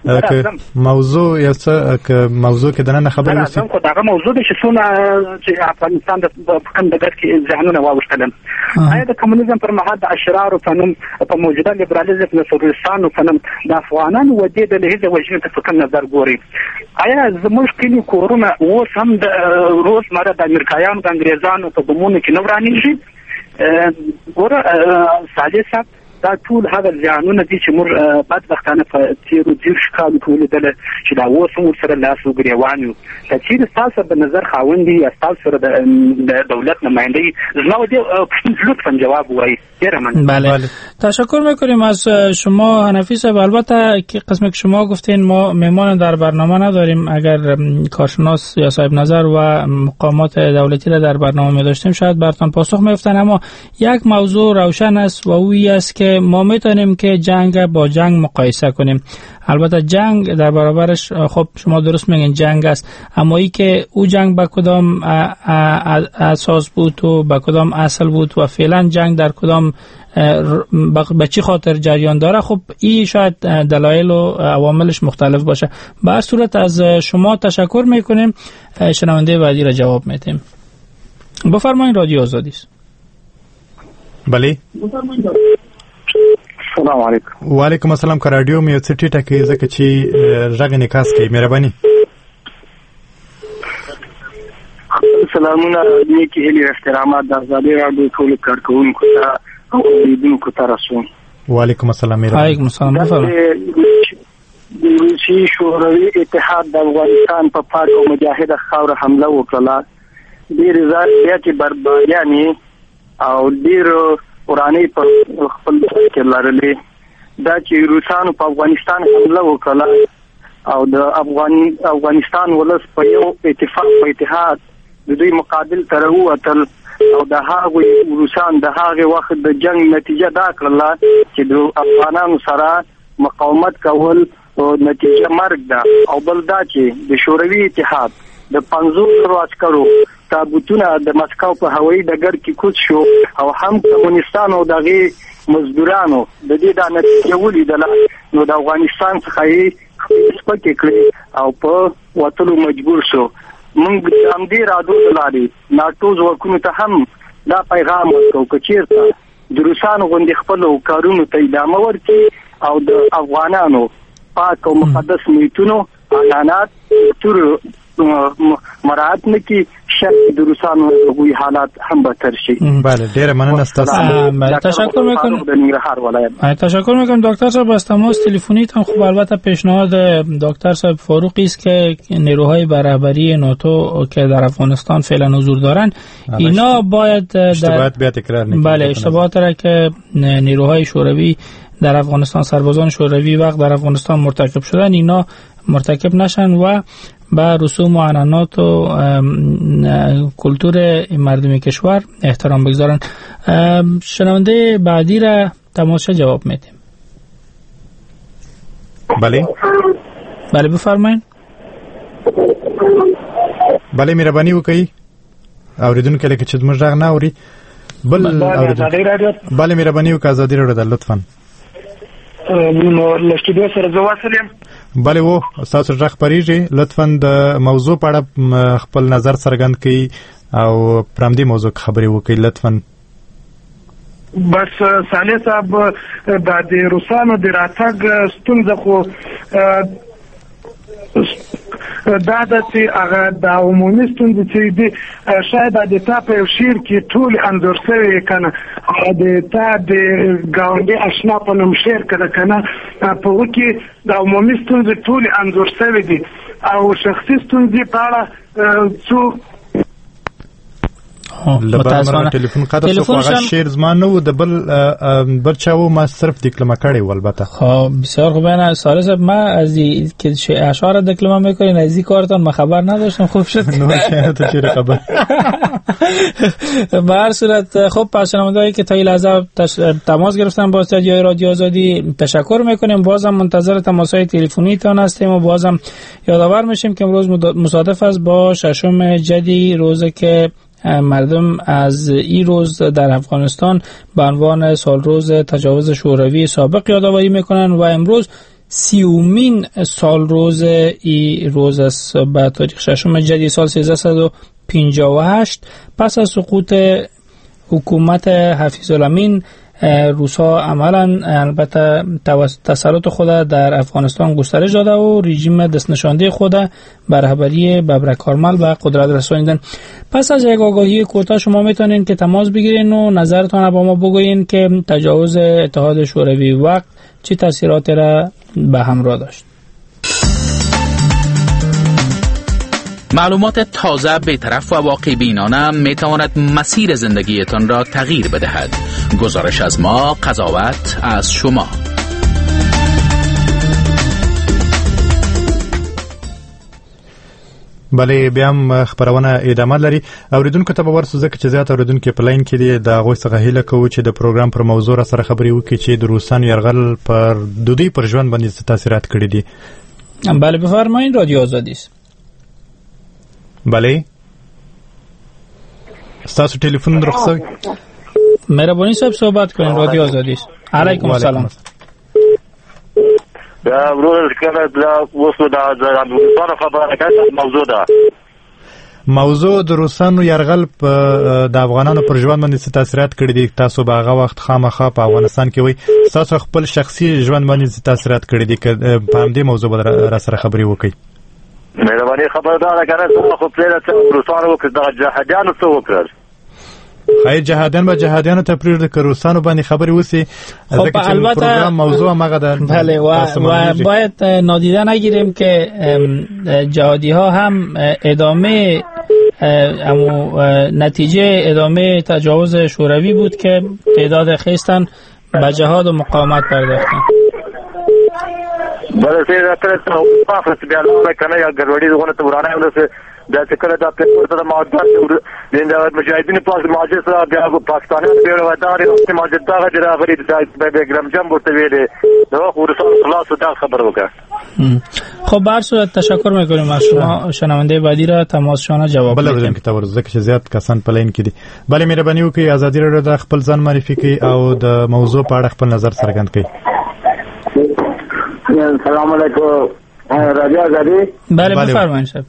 موضوع یا څه موضوع کې دنه خبرې وسی خو دا موضوع د شسونه چې افغانستان د کندهار کې ځانونه واوښتل. آیا د کمونیزم پر مهال د اشرارو په نوم په موجوده لیبرالیزم د سورستانو په نوم د افغانانو ودې د لهجه وجنه په کوم نظر ګوري؟ آیا زموږ کلی کورونه اوس هم د روزمره د امریکایانو د انګریزانو په ګمونو کې نه ورانیږي؟ ګوره صالح صاحب دا ټول هغه ځانونه دي چې موږ بدبختانه په تیرو 10 کالو کې ولیدل چې دا اوس هم سره لاس وګریوان یو. که چیرې تاسو د نظر خاوند دي یا تاسو سره د دولت نماینده زما دې لطفا جواب وایي. بله تشکر میکنیم از شما حنفی صاحب. البته که قسمی که شما گفتین ما مهمان در برنامه نداریم، اگر کارشناس یا صاحب نظر و مقامات دولتی را در برنامه می داشتیم شاید براتون پاسخ می‌افتن، اما یک موضوع روشن است و اویی است که ما میتونیم که جنگ با جنگ مقایسه کنیم. البته جنگ در برابرش خب شما درست میگین جنگ است، اما ای که او جنگ با کدام اساس بود و با کدام اصل بود و فعلا جنگ در کدام به چی خاطر جریان داره، خب این شاید دلایل و عواملش مختلف باشه. به هر صورت از شما تشکر میکنیم. شنونده بعدی را جواب میدیم. بفرمایید رادیو آزادی است. بله السلام علیکم. و علیکم السلام. که رادیو می څه ټیټه کې ځکه چې غږ نکاس کوي. مهرباني. سلامونه نیکی هیلې احترامات د آزادي رادیو ټول کارکونکو ته او لیدونکو ته رسوم. و علیکم السلام. علیکم السلام. د روسي شوروي اتحاد د افغانستان په پاک او مجاهده خاور حمله وکړه. ډېر ځای بربریانې او ډېر ورانې په خپل کې لرلې. دا چې روسانو په افغانستان حمله وکړه او د افغانستان ولس په یو اتفاق او اتحاد د دوی مقابل ته راووتل او د هغه روسان د هغه وخت د جنگ نتیجه دا کړله چې د افغانانو سره مقاومت کول او نتیجه مرګ ده. او بل دا چې د شوروي اتحاد د 500 عسکرو تابوتونه د مسکو په هوایي ډګر کې کوز شو او هم کمونستانو او دغه مزدورانو د دې د نتیجه ولیدل، نو د افغانستان څخه یې سپکې کړې او په وټلو مجبور شو. موږ هم دې رادو لاري ناتو ځواکونو ته هم دا پیغام ورکړو چې چیرته د روسانو غوندې خپل کارونو ته ادامه ورکړي او د افغانانو پاک او مقدس نیتونو اعلانات تر مراعات نکي شک د روسانو هغوی حالات هم بدتر شي. بله ډیره مننه ستاسو. تشکر میکنم. د ننګرهار ولایت. تشکر میکنم دکتر صاحب از تماس تلفنی تان. خب البته پیشنهاد دکتر صاحب فاروقی است که نیروهای رهبری ناتو که در افغانستان فعلا حضور دارن اینا باید اشتباهات بیا تکرار نکنند. بله اشتباهات را که نیروهای شوروی در افغانستان سربازان شوروی وقت در افغانستان مرتکب شدن اینا مرتکب نشن و با رسوم و عنعنات و کلتور مردم کشور احترام بگذارن. شنونده بعدی را تماس جواب میدیم. بله بله بفرمایید. بله مهرباني وکړئ اوریدونکو لکه چې موږ غږ نه اوري. بل اوریدونکو بله مهرباني وکړئ ازادي راډیو لطفا. نو لشتدو سره زه واصل یم. بله و تاسو غږ پریږي لطفا د موضوع په اړه خپل نظر څرګند کړئ او پرم دې موضوع خبرې وکړئ لطفا. بس صالح صاحب د روسانو د راتګ ستونزه خو دا د چې هغه د عمومي ستونزې چې دي شاید د تا په یو شعر کې ټول انځور شوی کنه د تا د ګاونډي اشنا په نوم شعر کړه کنه په وکي د عمومي ستونزې ټول انځور شوی دي او شخصي ستونزې په اړه څو متاسفانه ټلیفون قطع شو. هغه شعر زما نه د بل چاو ما صرف دکلمه کړی و. البته خب بسیار خوب. نه سال صاحب ما از که اشعار دکلمه میکنین از این کارتان ما خبر نداشتم. خوب شد تو چی خبر. به هر صورت خب پس شنوندهایی که تا این لحظه تماس گرفتن با استودیوی رادیو آزادی تشکر میکنیم. بازم منتظر تماس‌های تلفنی تان هستیم و بازم یادآور میشیم که امروز مصادف است با 6 جدی روزی که مردم از این روز در افغانستان به عنوان سالروز تجاوز شوروی سابق یادآوری میکنن و امروز 30مین سالروز این روز است به تاریخ 6 جدی سال 1358 پس از سقوط حکومت حفیظ الامین. روس‌ها عملاً البته تسلط خود در افغانستان گسترش داده و رژیم دستنشانده خود بر رهبری ببرک کارمل به قدرت رسانیدن. پس از یک آگاهی کوتاه شما میتونین که تماس بگیرین و نظرتان با ما بگوین که تجاوز اتحاد شوروی وقت چه تاثیراتی را به همراه داشت. معلومات تازه، بی‌طرف و واقع بینانه میتواند مسیر زندگیتان را تغییر بدهد. گزارش از ما، قضاوت از شما. بله بیا هم خبرونه ادامه لري. اوریدونکو ته به ورسو ځکه چې زیات اوریدونکو په لاین کې دي د هغوی څخه هیله کوو چې د پروګرام پر موضوع را سره خبرې وکړي چې د روسانو یرغل پر دوی پر ژوند باندې څه تاثیرات کړي دي. بله بفرمایید رادیو آزادی است. بله ستاسو ټلیفون رخصت. مهربانی صاحب صحبت کنین رادیو آزادی است. علیکم السلام. دا ورور کله دا وسو دا افغانستان خبره کوي موضوع د روسانو یرغل د افغانانو پر ژوند باندې څه تاثیرات کړي دي. تاسو به هغه وخت خامخا په افغانستان کې وي تاسو خپل شخصي ژوند باندې څه تاثیرات کړي دي که په همدې موضوع را سره خبرې وکړئ. مهرباني خبردار کنه څه خو پرې ته روسانو وکړه د جهادیانو څه وکړ. خیر جهادیان به جهادیانو ته پرېږده که روسانو باندې خبرې وسی ځکه چې پروګرام موضوع مغه ده. بله و باید نادیده نگیریم که جهادی ها هم ادامه نتیجه ادامه تجاوز شوروی بود که تعداد خیستن به جهاد و مقاومت پرداختن. بله سیده ترسته پافرس بیالوه کنه یا گروڑی دونه ته ورانه ولسه دا څه کله دا په د ماجد د مجاهدین په ماجد سره بیا پاکستاني په وداري او ماجد دا غیر غری د بیګرام جام ورته ویلې نو ورسره خلاص دا خبر وکړه. خب بر صورت تشکر میکنیم از شما. شنونده بعدی را تماس شما جواب بله بدیم که تورز ځکه چې زیات کسان په لین کې دي. بله مهرباني وکړئ ازادي راډیو د خپل ځان معرفي کړئ او د موضوع په اړه خپل نظر څرګند کړئ. سلام علیکم رادیو آزادی. بله بفرمایید شب.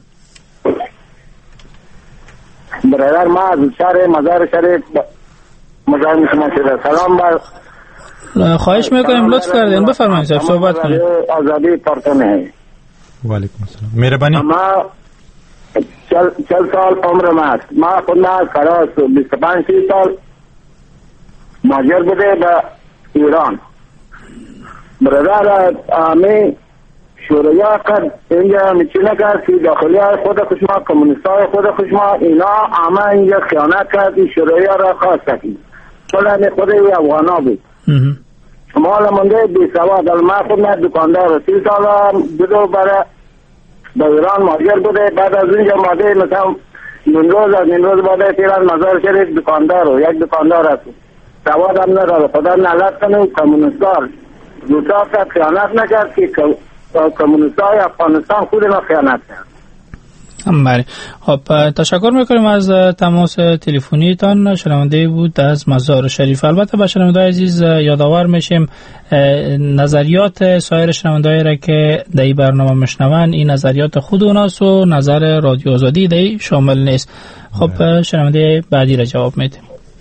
برادر ما از شهر مزار شریف مزاحم شما شده. سلام بر خواهش میکنیم لطف کردین بفرمایید صاحب صحبت کنید. آزادی پرتون ہے. وعلیکم السلام. مهربانی. ما 40 سال عمرم است. ما خود سراس 25 سال مهاجر بوده به ایران. برادر آمی شوریا قد اینجا میچینه کرد که داخلی های خود خشما کمونیست های خود خشما اینا همه اینجا خیانت کرد. این شوریا را خواست کنید بلند خود افغان ها بود. شما لمنده بی سواد. ما خود نه دکاندار 30 سال بودو برای به ایران مهاجر بوده. بعد از اینجا ماده مثلا نمروز بعد تیران مزار شریف دکاندار و یک دکاندار است. سواد هم نداره. خدا نلت کنه کمونیستار روسا کرد خیانت نکرد که کمونیست های افغانستان خود ما خیانت کرد. بله. خب تشکر میکنیم از تماس تلفنیتان. شنونده بود از مزار شریف. البته به شنونده عزیز یادآور میشیم نظریات سایر شنونده را که در این برنامه مشنون این نظریات خود اوناست و نظر رادیو آزادی در شامل نیست. خب شنونده بعدی را جواب میدیم.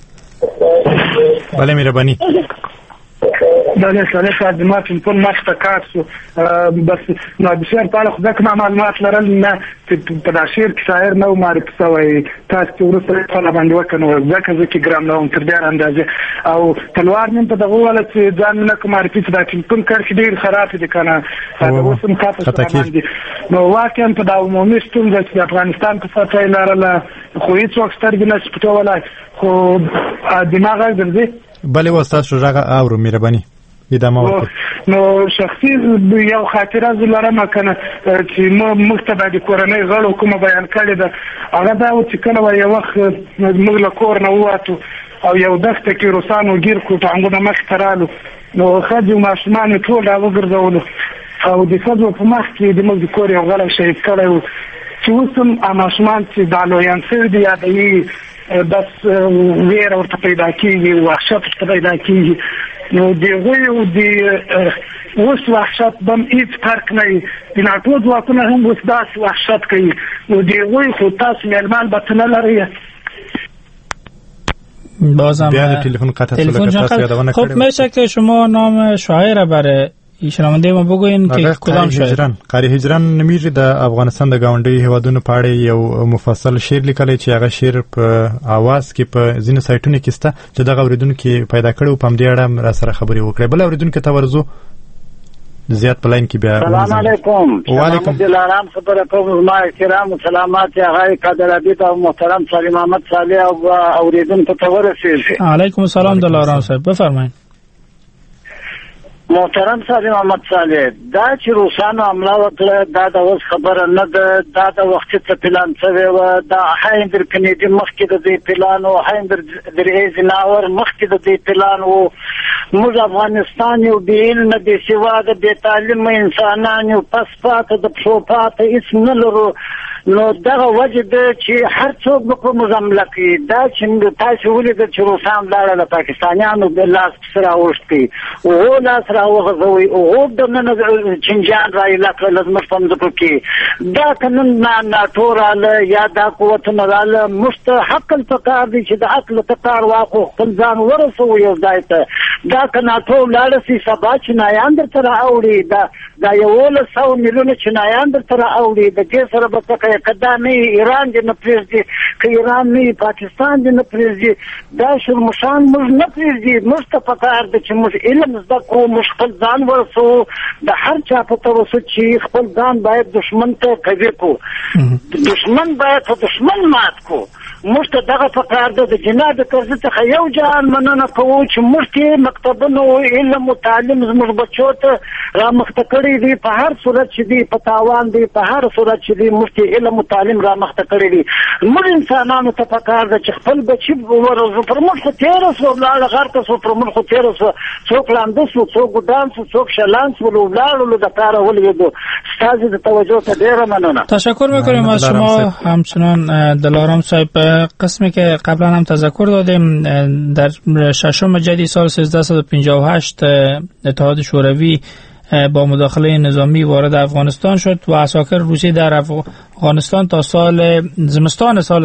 بله مهربانی. بله صالح از ما تلفن مخته کار سو بس نو بسیار په اړه خو ځکه معلومات لرل نه په دا شعر کې شاعر نه و معرفي شوی. تاسو چې وروسته په اړه باندې وکړو ځکه ګرام نه تر ډېر اندازې او تلوار نیم په دغه ولا چې ځان نه کوم معرفي چې دا تلفن کار کې ډېر خراب دي کنه دا اوس هم تاسو باندې نو واقعا په دا عمومي ستونزه چې افغانستان په سطح لرله خو هیڅ وخت سترګې نه سپټولای خو دماغ ګرځي. بله واسطه شو اورو مهربانی نو شخصي یو خاطره زلرم کنه چې موږ ته د کورنۍ غړو کومه بیان کړی ده هغه دا و چې کله یو وخت موږ له کور نه ووتو او یو دښته کې روسانو ګیر کړو ټانګونه مخې ته رالو نو ښځې ماشومان ټول را وګرځولو او د ښځو په مخ کې د موږ د کور یو غړی شهید کړی و چې اوس هم ماشومان چې دا لویان شوي دي یا د بس ویره ورته پیدا کېږي وحشت ورته پیدا کېږي نو د هغوی او د اوس وحشت به هم هېڅ فرق نه وي. د ناټو ځواکونه هم اوس داسې وحشت کوي نو د هغوی خو تاسو میلمه البته نه لرئ. بازم تلفن جان خب میشه که شما نام شاعر برای شنونده ما بگوین که کدام شاعر؟ قاری هجران نمیری د افغانستان د گاونډي هوادونو په اړه یو مفصل شعر لیکلی چې هغه شعر په आवाज کې په ځینو سایټونو کې سته چې دغه اوریدونکو پیدا کړو په دې اړه را سره خبرې وکړي. بل اوریدونکو ته ورزو زیات پلاین کې بیا. السلام علیکم. وعلیکم السلام. خبر کوم ما احترام او سلامات هغه قادر عبید او محترم سلیم احمد صالح او اوریدونکو ته ورسېږي. علیکم السلام دلارام صاحب بفرمایئ. محترم سلیم احمد صالح دا چې روسانو حمله وکړه دا د اوس خبره نه ده دا د وخت څخه پلان شوی و دا هایندر کنیډي مخکې د دې پلان او هایندر در ایزناور مخکې د دې پلان او موږ افغانستان یو بې علمه بې سواده بې تعلیمه انسانان یو پس پاته د پښو پاته هېڅ نه لرو نو دغه وجه ده چې هر څوک به په موږ حمله کوي. دا چې تاسو ولیدل چې روسان لاړه د پاکستانیانو د لاس پسې راوښتي او لاس راوغځوي او دننه چینجان رایله کړل زموږ په مځکو کې دا که نن ناټو راله یا دا قوتونه راله موږ ته حقل پکار دی چې د عقل ته کار واخلو خپل ځان ورسوو یو ځای ته. دا که ناټو لاړه سي سبا چینایان درته راوړي دا 1100 میلیونه چینایان درته راوړي د دې سره به څه که دا نه ایران دې نه پرېږدي که ایران نه پاکستان دې نه پرېږدي دا شرموشان موږ نه پرېږدي. موږ ته پکار ده چې موږ علم زده کړو موږ خپل ځان ورسوو د هر چا په توسط چې خپل ځان باید دشمن ته قوي کړو دشمن باید په دشمن مات کړو. موږ ته دغه پکار ده د جناب کرزي څخه یو جهان مننه کوو چې موږ ته مکتبونه او علم او تعلیم زموږ بچو ته رامخته کړي دي په هر صورت چې دي په تاوان دي په هر صورت چې دي موږ ته علم او تعلیم رامخته کړي دي. موږ انسانانو ته پکار ده چې خپل بچي ورزو پر موږ خو تېره سو ولاړه غر ته سو پر موږ خو تېره سو څوک لاندې سو څوک ګدام سو څوک شلان سو ولاړو د کاره ولېدو. ستاسو د توجه ته ډېره مننه. تشکر می‌کنیم از شما همچنان دلارام صاحب. قسمی که قبلا هم تذکر دادیم در 6 جدی سال 1358 اتحاد شوروی با مداخله نظامی وارد افغانستان شد و عساکر روسی در افغانستان تا سال زمستان سال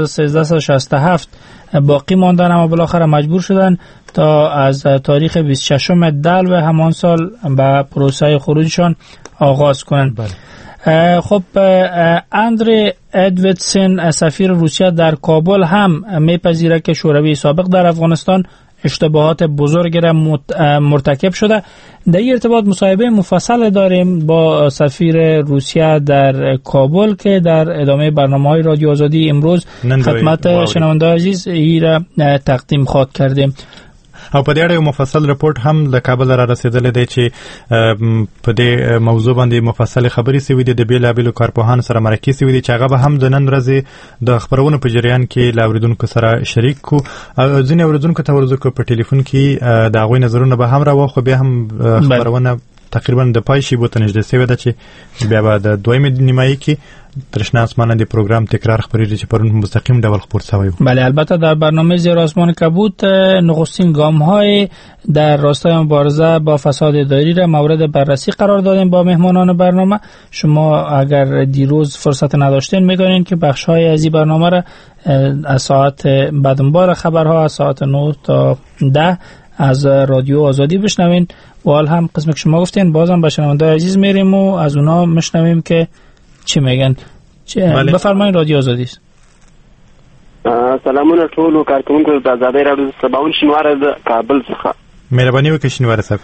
1367 باقی ماندن اما بالاخره مجبور شدن تا از تاریخ 26 دلو همان سال به پروسه خروجشان آغاز کنند. خب اندری ادوردسن سفیر روسیه در کابل هم میپذیره که شوروی سابق در افغانستان اشتباهات بزرگی را مرتکب شده. در این ارتباط مصاحبه مفصل داریم با سفیر روسیه در کابل که در ادامه برنامه‌های رادیو آزادی امروز خدمت شنوندگان عزیز ای را تقدیم خواهد کردیم. او په دې اړه یو مفصل رپورټ هم د کابل را رسیدلی دی چې په دې موضوع باندې مفصل خبرې سوي دي د بیلابیلو کارپوهانو سره مرکې سوي دي چې هغه به هم د نن ورځې د خبرونو په جریان کې له اورېدونکو سره شریک کو. ځینې اورېدونکو ته ورځو په ټلیفون کې د هغوی نظرونه به هم راواخلو، بیا هم خبرونه تقریبا د پای شیبو ته نږدې سوې ده چې بیا به د دویمې نیمایي کې ترشنا آسمان دی پروگرام تکرار خبریږي چې پرون مستقیم ډول خبر شوی. بله، البته در برنامه زیر آسمان کبوت نخستین گام‌های در راستای مبارزه با فساد اداری را مورد بررسی قرار دادیم با مهمانان برنامه. شما اگر دیروز فرصت نداشتین میدونین که بخش‌های از این برنامه را از ساعت بعدنبار خبرها از ساعت 9 تا 10 از رادیو آزادی بشنوین. و حال هم قسم که شما گفتین بازم به شنوندگان عزیز میریم و از اونا میشنویم که چی میگن. بفرمایید رادیو آزادی است. سلامونه ټولو کارکونکو د آزادۍ راډیو سباون شینواره د کابل څخه. مهرباني وکړئ شینواره صاحب.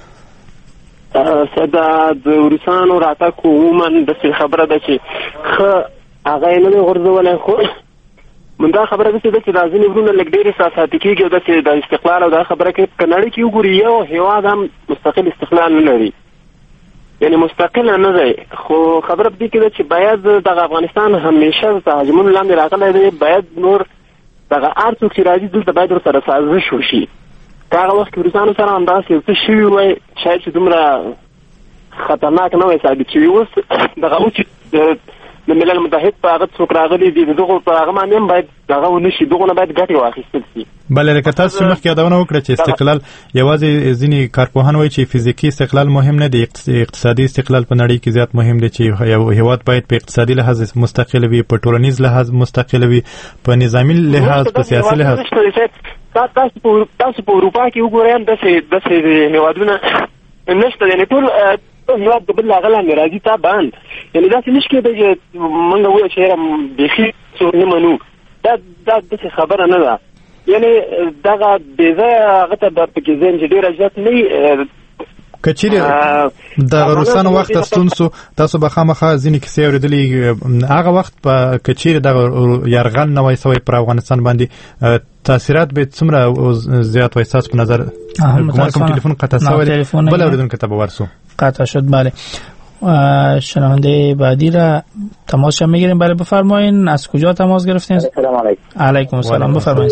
صدا د روسانو راتګ عموما د خبره ده چې خ هغه نه غورځولای، خو مندا خبره ده چې د ځینې ورونه لګ ډېر احساساتي کېږي د استقلال او د خبره کې کناړي کې وګوري یو هیواد هم مستقل استقلال نه لري، یعنی مستقل نه دی. خو خبره دې کې ده چې باید د افغانستان همیشه د هجمون لاندې راغلی دی، باید نور دغه هر څوک چې راځي دلته باید ورسره سازش وشي. هغه وخت روسانو سره همداسې یو څه شوي وای شاید چې دومره خطرناک نه وای ثابت شوي. اوس دغه و چې د ملل متحد په هغه څوک راغلي دي دغه په هغه باندې هم باید دغه ونه شي، دغه نه باید ګټې واخیستل شي. بله، لکه تاسو مخکې یادونه وکړه چې استقلال یوازې ځینې کارپوهان وایي چې فزیکي استقلال مهم نه دی، اقتصادي استقلال په نړۍ کې زیات مهم دی چې یو هیواد باید په اقتصادي لحاظ مستقل وي، په ټولنیز لحاظ مستقل وي، په نظامی لحاظ، په سیاسي لحاظ. تاسو په اروپا کې وګورئ داسې هیوادونه نشته، یعنی ټول هیواد د بل هغه لاندې راځي تا باندې، یعنی داسې نشي کېدی چې موږ ووایو چې بیخي څوک نه منو. دا داسې خبره نه ده، یعنی دغه بې ځایه هغه ته به پکې ذهن چې ډېره زیات نه که چیرې د روسانو وخت ستونزو تاسو به خامخا ځینې کیسې اورېدلې، هغه وخت په که چیرې دغه یرغل نه وای سوی پر افغانستان باندې تاثیرات به څومره زیات وای ستاسو په نظر؟ ګومان کوم تلیفون قطع شوی دی، بل اورېدونکي ته به ورسو. قطع شد. بله، شنونده بعدی را تماس میگیریم. بله بفرمایین، از کجا تماس گرفتین؟ سلام علیکم. علیکم السلام، بفرمایید.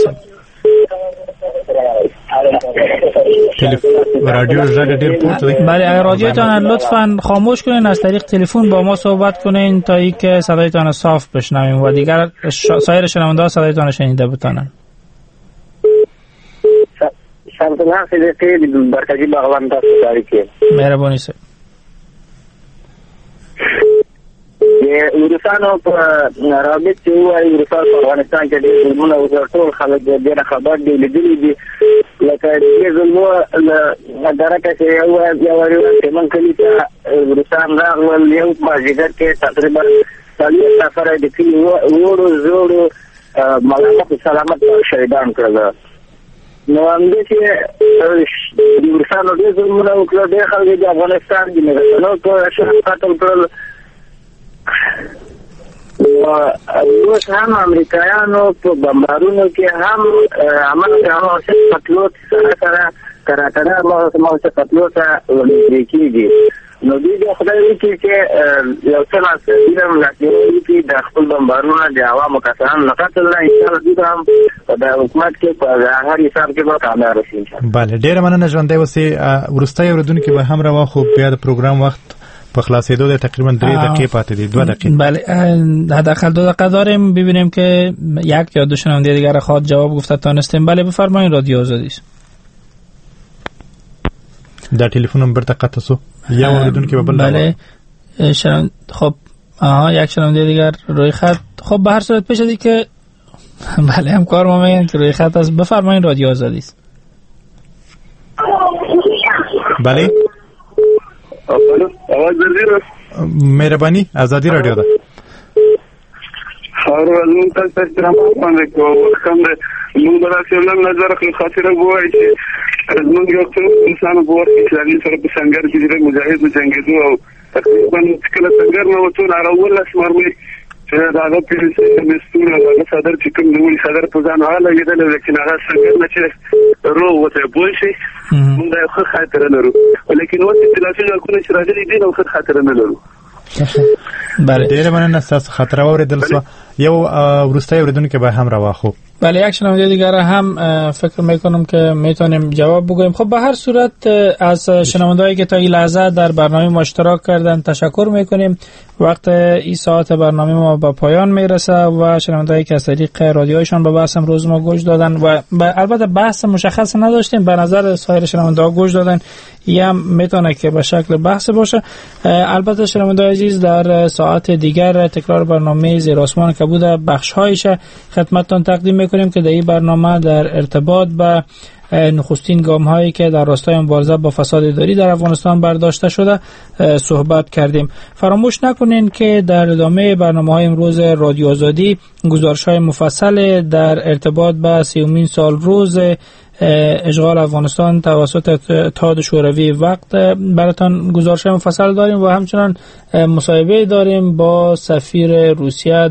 رادیو ژغ ډیر پورته دی. بله، اگر رادیوتان لطفاً خاموش کنین، از طریق تلفن با ما صحبت کنین تا اینکه صدایتان صاف بشنویم و دیگر سایر شنونده ها صدایتان شنیده بتونن. شمسالحق صدیقی مرکزی باغوان دست تاریخی. مهربانی سر. روسانو په رابط چې وایي روسان په افغانستان کې ډېر ظلمونه او ټول خلک ډېر خبر دي لیدلي دي، لکه دې ظلمونه درکه چې یو تیمن کلي ته روسان راغلل، یو مازدیګر کې تقریبا 40 نفره د کلي وړو زوړو ملامت سلامت شهیدان کړل. نو همدې چې روسانو ډېر ظلمونه وکړل، ډېر خلک د افغانستان د نو په قتل کړل. اوس هم امریکایانو په بمبارونو کې هم عمل کوي، پټلوټ سره کراتره ما څه پټلوټ ولې کېږي. نو دې خدای وکړي چې یو څه ناسم لاتیري کې د خپل بمبارونو د عوامو کسان نه قتل نه انشاءالله هم د حکومت کې په هر حساب کې به کامیاب شي. بله، ډېر مننه ژوندی اوسئ. وروستی اورېدونکي به هم راواخلو، بیا د پروګرام وخت په خلاصېدو د تقریبا 3 دقیقې پاتې دي، 2 دقیقې. بله، حداقل 2 دقیقه داریم ببینیم که یک یا دو شنونده دیگر خواهد جواب گفته تانستیم. بله بفرمایید، رادیو آزادی است. در تلفن نمبر تا قطع شو یا اوریدونکو به بل. بله خب یک شنونده دیگر روی خط. خب به هر صورت پیش که بله همکار ما میگن که روی خط است. بفرمایید، رادیو آزادی است. بله آواز مهرباني آزادی رادیو ده خاور از مون تاسو احترام باندې کوم موږ راځو نظر خاطر وایي چې موږ یو څه انسان وګورئ چې هغه سره په څنګه کې د مجاهد جنگیدو او تقریبا کله څنګه نو ټول راول اسمرمي چې دا د پیسې مستونه د صدر چې کوم دی صدر په ځان حاله یدل چې هغه څنګه نه چې رو وته بوشي موږ خو خاطر نه لرو ولیکن وخت چې لاسي ځکه چې راځي دي نو خاطر نه لرو بله ډیر مننه تاسو خاطر اوریدل سو یو ورسته اوریدونکو به هم راواخو بله یک شنونده دیگر هم فکر میکنم که میتونیم جواب بگویم. خب به هر صورت از شنوندهایی که تا این لحظه در برنامه ما اشتراک کردن تشکر میکنیم. وقت این ساعت برنامه ما به پایان میرسه و شنوندهایی که از طریق رادیویشان به بحث امروز ما گوش دادن و البته بحث مشخص نداشتیم، به نظر سایر شنونده‌ها گوش دادن، این هم میتونه که به شکل بحث باشه. البته شنونده‌های عزیز در ساعت دیگر تکرار برنامه زیر آسمان که بوده بخش‌هایش خدمتتان تقدیم میکنیم که در این برنامه در ارتباط به نخستین گام هایی که در راستای مبارزه با فساد اداری در افغانستان برداشته شده صحبت کردیم. فراموش نکنین که در ادامه برنامه‌های امروز رادیو آزادی گزارش‌های مفصل در ارتباط با 30مین سال روز اشغال افغانستان توسط اتحاد شوروی وقت براتون گزارش مفصل داریم و همچنان مصاحبه داریم با سفیر روسیه